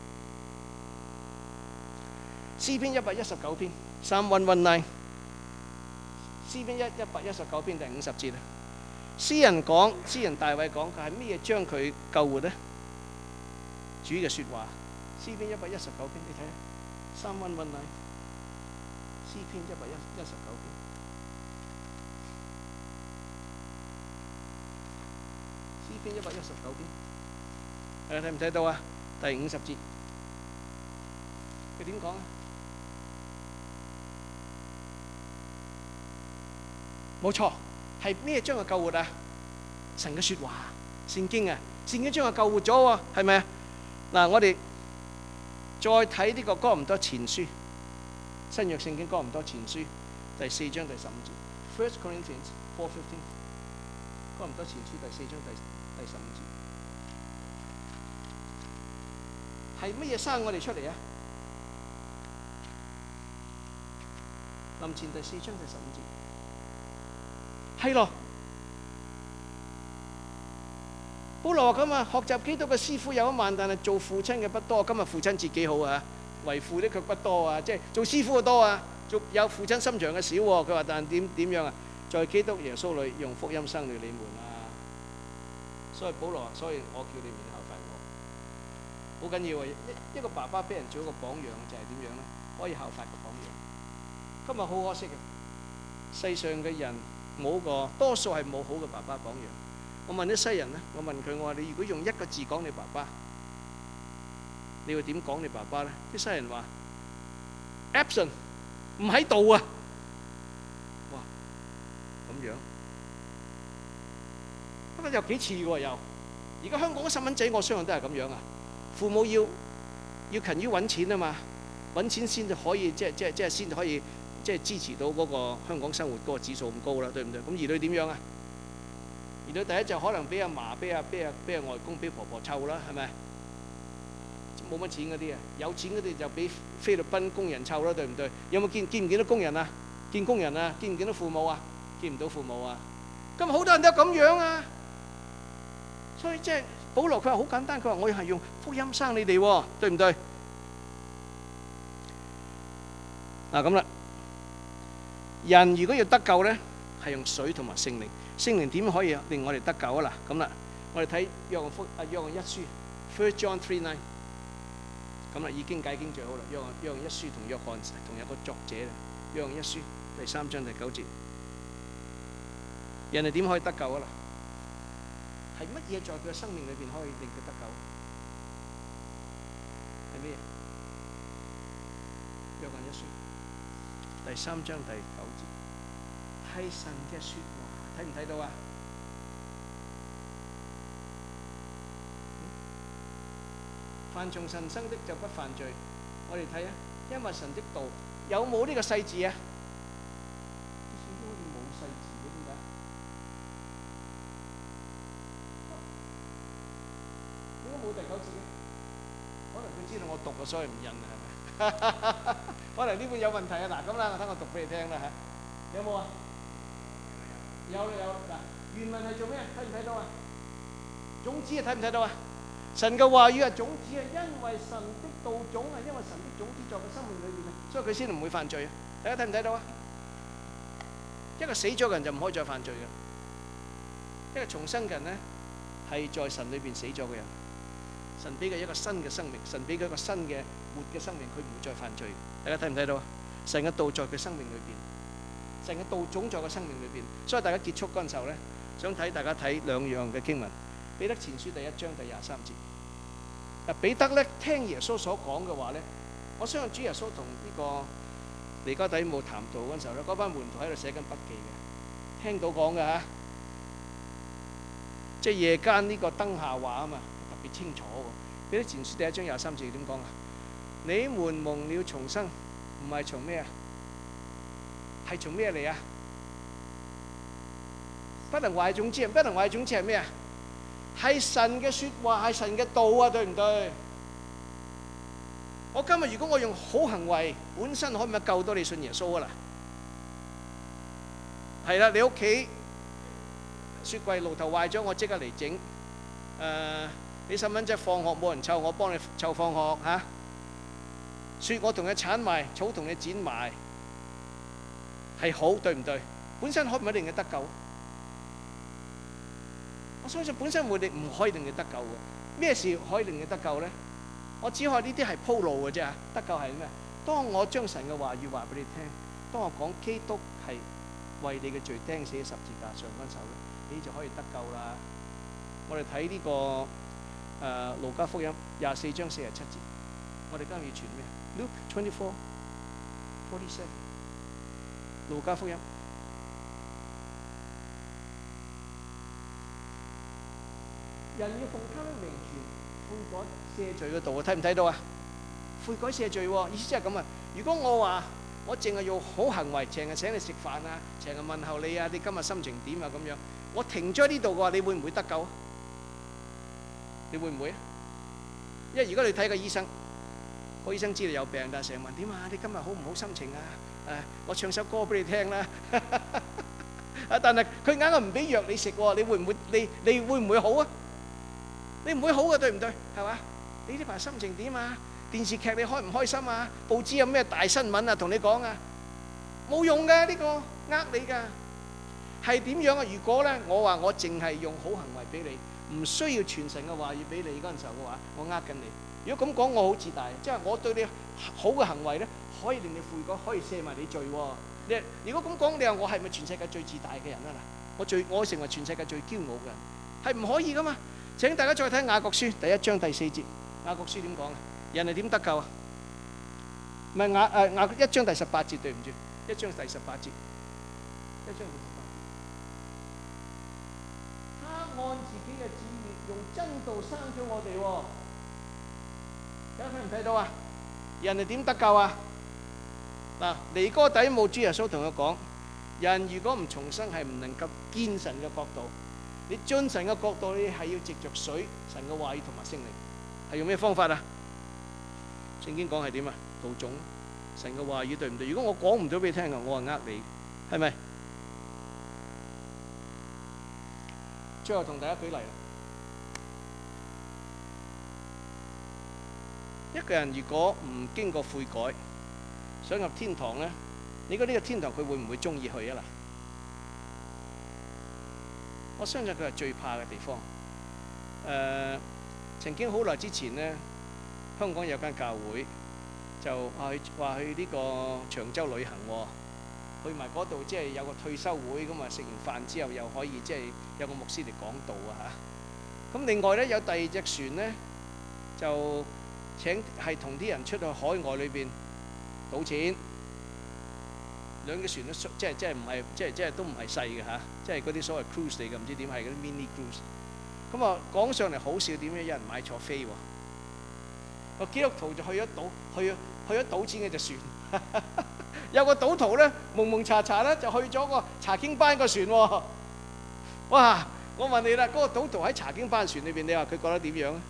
詩篇一百一十九篇，三一一九，詩篇一一百一十九篇第五十節啊。詩人講，詩人大衛講，佢係咩嘢將佢救活咧？主嘅説話，詩篇一百一十九篇，你睇下，三一一九，詩篇一百一十九篇。詩篇一百一十九篇， 誒睇唔睇到啊？第五十節，佢點講啊？冇錯，係咩將佢救活啊？神嘅説話，聖經啊，聖經將佢救活咗喎，係咪啊？嗱，我哋再睇呢個哥林多前書，新約聖經哥林多前書第四章第十五節 ，First Corinthians four fifteen， 哥林多前書第四章第第十五節，係乜嘢生我哋出嚟啊？林前第四章第十五節。係咯，保羅話咁啊，學習基督嘅師傅有一萬，但係做父親嘅不多。今日父親節幾好啊，為父的卻不多啊，即係做師傅嘅多啊，做有父親心腸嘅少。佢話但係點點樣啊？在基督耶穌裏用福音生了你們啊。所以保羅話，所以我叫你們效法我，好緊要啊！一一個爸爸俾人做一個榜樣就係點樣咧？可以效法嘅榜樣。今日好可惜嘅，世上嘅人。冇個多數係冇好嘅爸爸榜樣。我問啲西人咧，我問佢，我話你如果用一個字講你爸爸，你會點講你爸爸咧？啲西人話 absent， 唔喺度啊！哇，咁樣，不過有幾次喎又。而家香港嘅細蚊仔，我相信都係咁樣啊。父母要要勤於揾錢啊嘛，揾錢先至可以，即係即係即係先至可以。即係支持到嗰個香港生活嗰個指數咁高啦，對唔對？咁兒女點樣啊？兒女第一就可能俾阿嫲、俾阿俾阿俾阿外公、俾婆婆湊啦，係咪？冇乜錢嗰啲啊，有錢嗰啲就俾菲律賓工人湊啦，對唔對？有冇見見唔見到工人啊？見工人啊？見唔見到父母啊？見唔到父母啊？咁好多人都咁樣啊！所以即係保羅佢話好簡單，佢話我係用福音生你哋喎，對唔對？嗱咁啦。人如果要得救咧，係用水同埋聖靈。聖靈點可以令我哋得救啊？嗱，咁啦，我哋睇約翰福啊約翰一書 First John three nine， 咁啦，已經解經最好啦。約翰約翰一書同約翰同一個作者啦。約翰一書第三章第九節，人係點可以得救啊？嗱，係乜嘢在佢嘅生命裏邊可以令佢得救？係咩？約翰一書第三章第九節，係神嘅説話，睇唔睇到啊？凡從神生的就不犯罪。我哋睇啊，因為神的道有冇呢個細字啊？好似冇細字嘅，點解？點解冇第九節嘅？可能佢知道我讀過，所以唔印啊，係咪？可能呢本有問題啊！嗱，咁啦，我等我讀俾你聽啦嚇。有冇啊？有啦有啦。嗱，原文係做咩啊？睇唔睇到啊？種子啊，睇唔睇到啊？神嘅話語係種子啊，因為神的道種啊，因為神的種子在佢生命裏邊啊，所以佢先唔會犯罪啊。大家睇唔睇到啊？一個死咗嘅人就唔可以再犯罪嘅。一個重生嘅人咧，係在神裏邊死咗嘅人。神俾佢一個新嘅生命，神俾佢一個新嘅活嘅生命，佢唔會再犯罪。大家睇唔睇到啊？神嘅道在佢生命裏邊，神嘅道種在佢生命裏邊。所以大家結束嗰陣時候咧，想睇大家睇兩樣嘅經文。彼得前書第一章第廿三節。嗱，彼得咧聽耶穌所講嘅話咧，我相信主耶穌同呢個尼哥底母談道嗰陣時候咧，嗰班門徒喺度寫緊筆記嘅，聽到講嘅嚇，即係夜間呢個燈下話啊嘛，特別清楚喎。彼得前書第一章廿三節點講啊？你們蒙了重生，唔係從咩啊？係從咩嚟啊？不能壞種子，不能壞種子係咩啊？係神嘅説話，係神嘅道啊，對唔對？我今日如果我用好行為本身可唔可以救到你信耶穌啊？嗱，係啦，你屋企雪櫃爐頭壞咗，我即刻嚟整。誒，你細蚊仔放學冇人湊，我幫你湊放學嚇。雪我同你鏟埋，草同你剪埋，係好，對唔對？本身可唔可以令你得救？我相信本身會令唔可以令你得救嘅。咩事可以令你得救咧？我只可以呢啲係鋪路嘅啫。得救係咩？當我將神嘅話語話俾你聽，當我講基督係為你嘅罪釘死喺十字架上嗰陣時候咧，你就可以得救啦。我哋睇呢個誒路加福音廿四章四十七節，我哋今日要傳咩 ？Luke twenty-four forty-seven， 路加福音。人要奉他的名傳悔改赦罪嘅道啊，睇唔睇到啊？悔改赦罪喎，意思即係咁啊！如果我話我淨係用好行為，成日請你食飯啊，成日問候你啊，你今日心情點啊咁樣，我停咗喺呢度嘅話，你會唔會得救啊？你會唔會啊？因為如果你睇個醫生，個醫生知道你有病，但係成日問點啊？你今日好唔好心情啊？誒，我唱首歌俾你聽啦。啊，但係佢硬係唔俾藥你食喎，你會唔會？你你會唔會好啊？你唔會好嘅，對唔對？係嘛？你呢排心情點啊？電視劇你開唔開心啊？報紙有咩大新聞啊？同你講啊，冇用嘅呢個，呃你㗎。係點樣啊？如果咧，我話我淨係用好行為俾你，唔需要傳神嘅話語俾你嗰陣時候嘅話，我呃緊你。如果咁講，我好自大，即係我對你好嘅行為咧，可以令你悔改，可以赦埋你罪喎。你如果咁講，你話我係咪全世界最自大嘅人啊？嗱，我最我成為全世界最驕傲嘅人，係唔可以噶嘛？請大家再睇雅各書第一章第四節，雅各書點講啊？人係點得救啊？唔係雅誒雅一章第十八節，對唔住，一章第十八節，一章第十八節。他按自己嘅旨意用真道生咗我哋喎，大家睇唔睇到啊？人係點得救啊？嗱，尼哥底母主耶穌同佢講：人如果唔重生，係唔能夠見神嘅國度。你進神嘅國度，你係要藉着水、神嘅話語同埋聖靈，係用咩方法啊？聖經講係點啊？道種神嘅話語，對唔對？如果我講唔到俾你聽嘅，我係呃你，係咪？最後同大家舉例啦，一個人如果唔經過悔改，想入天堂咧，你覺得呢個天堂佢會唔會中意去啊？嗱，我相信佢係最怕嘅地方。誒，曾經好耐之前咧，香港有間教會就話去話去呢個長洲旅行喎，去埋嗰度即係有個退休會咁啊，食完飯之後又可以即係有個牧師嚟講道啊嚇。咁另外咧有第二隻船咧，就請係同啲人出去海外裏邊賭錢。兩隻船都即係即係唔係即係即係都唔係細嘅嚇，即係嗰啲所謂 cruise 嚟嘅，唔知點係嗰啲 mini cruise。咁啊講上嚟好笑，點樣有人買錯飛喎？個基督徒就去咗賭，去去咗賭錢嘅隻船。有個賭徒咧，蒙蒙查查咧就去咗個查經班個船喎。哇！我問你啦，嗰個賭徒喺查經班船裏邊，你話佢覺得點樣啊？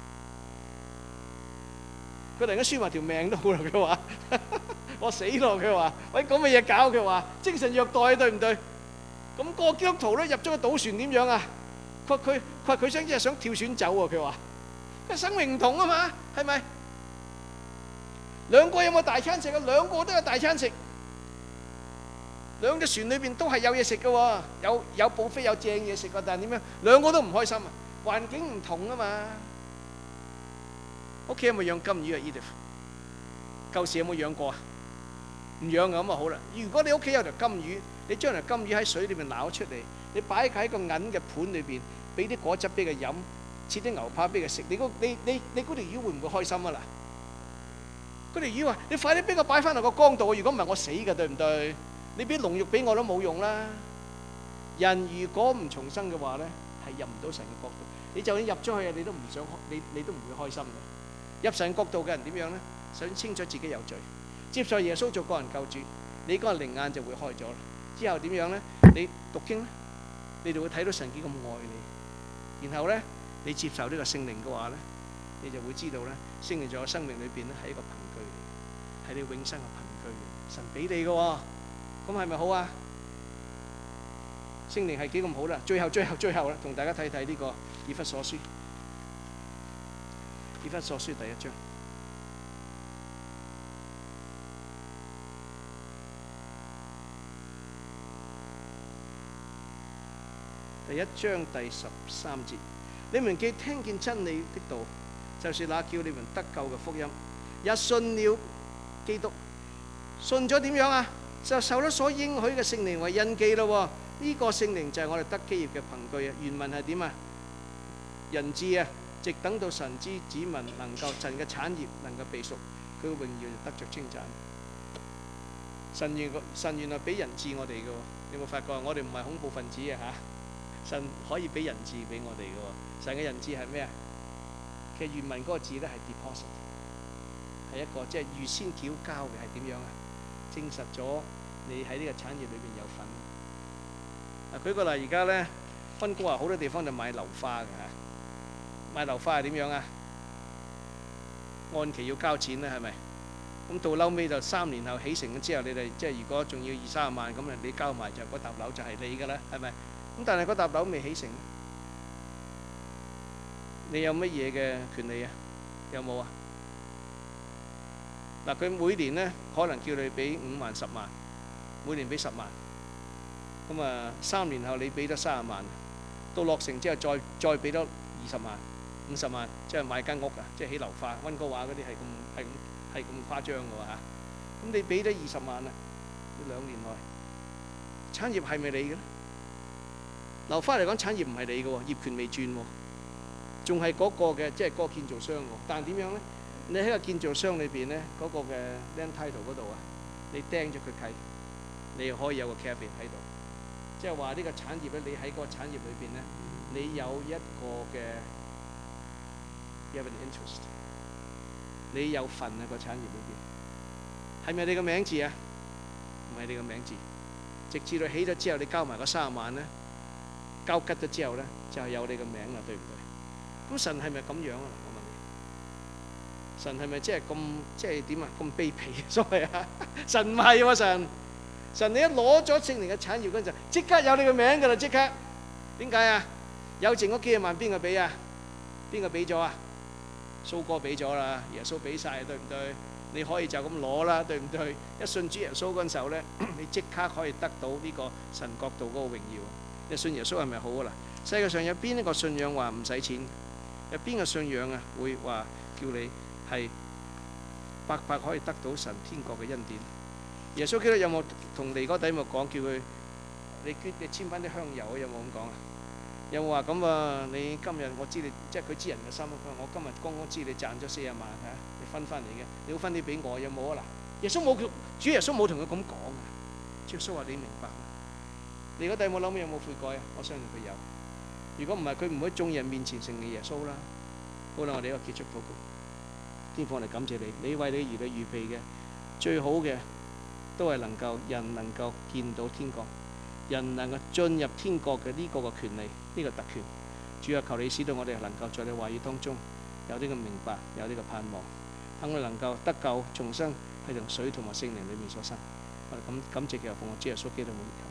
佢突然間輸埋條命都好啦，佢話。我死咯！佢話：喂，咁嘅嘢搞，佢話精神虐待，對唔對？咁個基督徒咧入咗個賭船點樣啊？佢佢佢話佢想即係想跳船走喎。佢話：佢生命唔同啊嘛，係咪？兩個有冇大餐食啊？兩個都有大餐食。兩隻船裏邊都係有嘢食嘅喎，有有buffet有正嘢食嘅，但係點樣？兩個都唔開心啊！環境唔同啊嘛。屋企有冇養金魚啊 ？Edith，舊時有冇養過啊？唔養咁啊好啦！如果你屋企有條金魚，你將條金魚喺水裏面撈出嚟，你擺喺個銀嘅盤裏邊，俾啲果汁俾佢飲，切啲牛扒俾佢食，你嗰你你你嗰條魚會唔會開心啊？嗱，嗰條魚話：你快啲俾我擺翻落個缸度，如果唔係我死㗎，對唔對？你俾龍肉俾我都冇用啦。人如果唔重生嘅話咧，係入唔到神嘅國度。你就算入咗去，你都唔想，你你都唔會開心嘅。入神國度嘅人點樣咧？首先清楚自己有罪。接受耶穌做個人救主，你嗰個靈眼就會開咗啦。之後點樣咧？你讀經咧，你就會睇到神幾咁愛你。然後咧，你接受呢個聖靈嘅話咧，你就會知道咧，聖靈在我生命裏邊咧係一個憑據嚟，係你永生嘅憑據嚟，神俾你嘅喎。咁係咪好啊？聖靈係幾咁好啦？最後、最後、最後啦，同大家睇睇呢個以弗所書，以弗所書第一章。第一章第十三節，你們既聽見真理的道，就是那叫你們得救嘅福音，也信了基督，信咗點樣啊？就受咗所應許嘅聖靈為印記咯。呢個聖靈就係我哋得基業嘅憑據啊。原文係點啊？人子啊， 直等到神之子民能夠神嘅產業能夠被贖，佢嘅榮耀就得着稱讚。神原神原來俾人質我哋嘅喎，你有冇發覺？我哋唔係恐怖分子啊嚇！神可以俾人質俾我哋嘅喎。神嘅人質係咩啊？其實原文嗰個字咧係 deposit， 係一個即係預先繳交嘅，係點樣啊？證實咗你喺呢個產業裏邊有份。啊，舉個例，而家咧溫哥華好多地方就買樓花嘅嚇，買樓花係點樣啊？按期要交錢啦，係咪？咁到嬲尾就三年後起成咗之後，你哋即係如果仲要二三十萬咁啊，你交埋就嗰棟樓就係你㗎啦，係咪？咁但係嗰棟樓未起成，你有乜嘢嘅權利啊？有冇啊？嗱，佢每年咧可能叫你俾五萬、十萬，每年俾十萬，咁啊三年後你俾咗三十萬，到落成之後再再俾多二十萬、五十萬，即係買間屋啊，即係起樓花。溫哥華嗰啲係咁係咁。係咁誇張嘅喎嚇，咁你俾咗二十萬啦，兩年內產業係咪你嘅咧？樓花嚟講，產業唔係你嘅喎，業權未轉喎，仲係嗰個嘅，即係嗰個建造商喎。但係點樣咧？你喺個建造商裏邊咧，嗰個嘅 land title 嗰度啊，你釘咗佢契，你又可以有個 caveat 喺度，即係話呢個產業咧，你喺嗰個產業裏邊咧，你有一個嘅 you have an interest。你有份啊！個產業裏邊係咪你個名字啊？唔係你個名字，直至到起咗之後，你交埋嗰三十萬咧，交吉咗之後咧，就係有你個名啦，對唔對？咁神係咪咁樣啊？我問你，神係咪即係咁即係點啊？咁卑鄙所謂啊？神唔係喎，神神你一攞咗聖靈嘅產業嗰陣，即刻有你個名㗎啦！即刻點解啊？有剩嗰幾廿萬邊個俾啊？邊個俾咗啊？蘇哥俾咗啦，耶穌俾曬，對唔對？你可以就咁攞啦，對唔對？一信主耶穌嗰陣時候咧，你即刻可以得到呢個神國度嗰個榮耀。你信耶穌係咪好啊？嗱，世界上有邊一個信仰話唔使錢？有邊個信仰啊會話叫你係白白可以得到神天國嘅恩典？耶穌基督有冇同尼哥底母講叫佢你捐你簽翻啲香油啊？有冇咁講啊？有冇話咁啊？你今日我知你即係佢知人嘅心。佢話我今日剛剛知你賺咗四十萬嚇，你分翻嚟嘅，你要分啲俾我，有冇啊？嗱，耶穌冇，主耶穌冇同佢咁講啊。主耶穌話你明白嗎？你嗰弟冇諗有冇悔改啊？我相信佢有。如果唔係，佢唔會喺眾人面前承認耶穌啦。好啦，我哋一個結束禱告。天父，我哋感謝你，你為你兒女預備嘅最好嘅，都係能夠人能夠見到天國。人能夠進入天國嘅呢個嘅權利，呢個特權，主啊，求你使到我哋能夠在你話語當中有呢個明白，有呢個盼望，等我哋能夠得救重生，係從水同埋聖靈裏面所生。我哋感感謝嘅奉我主耶穌基督嘅名求。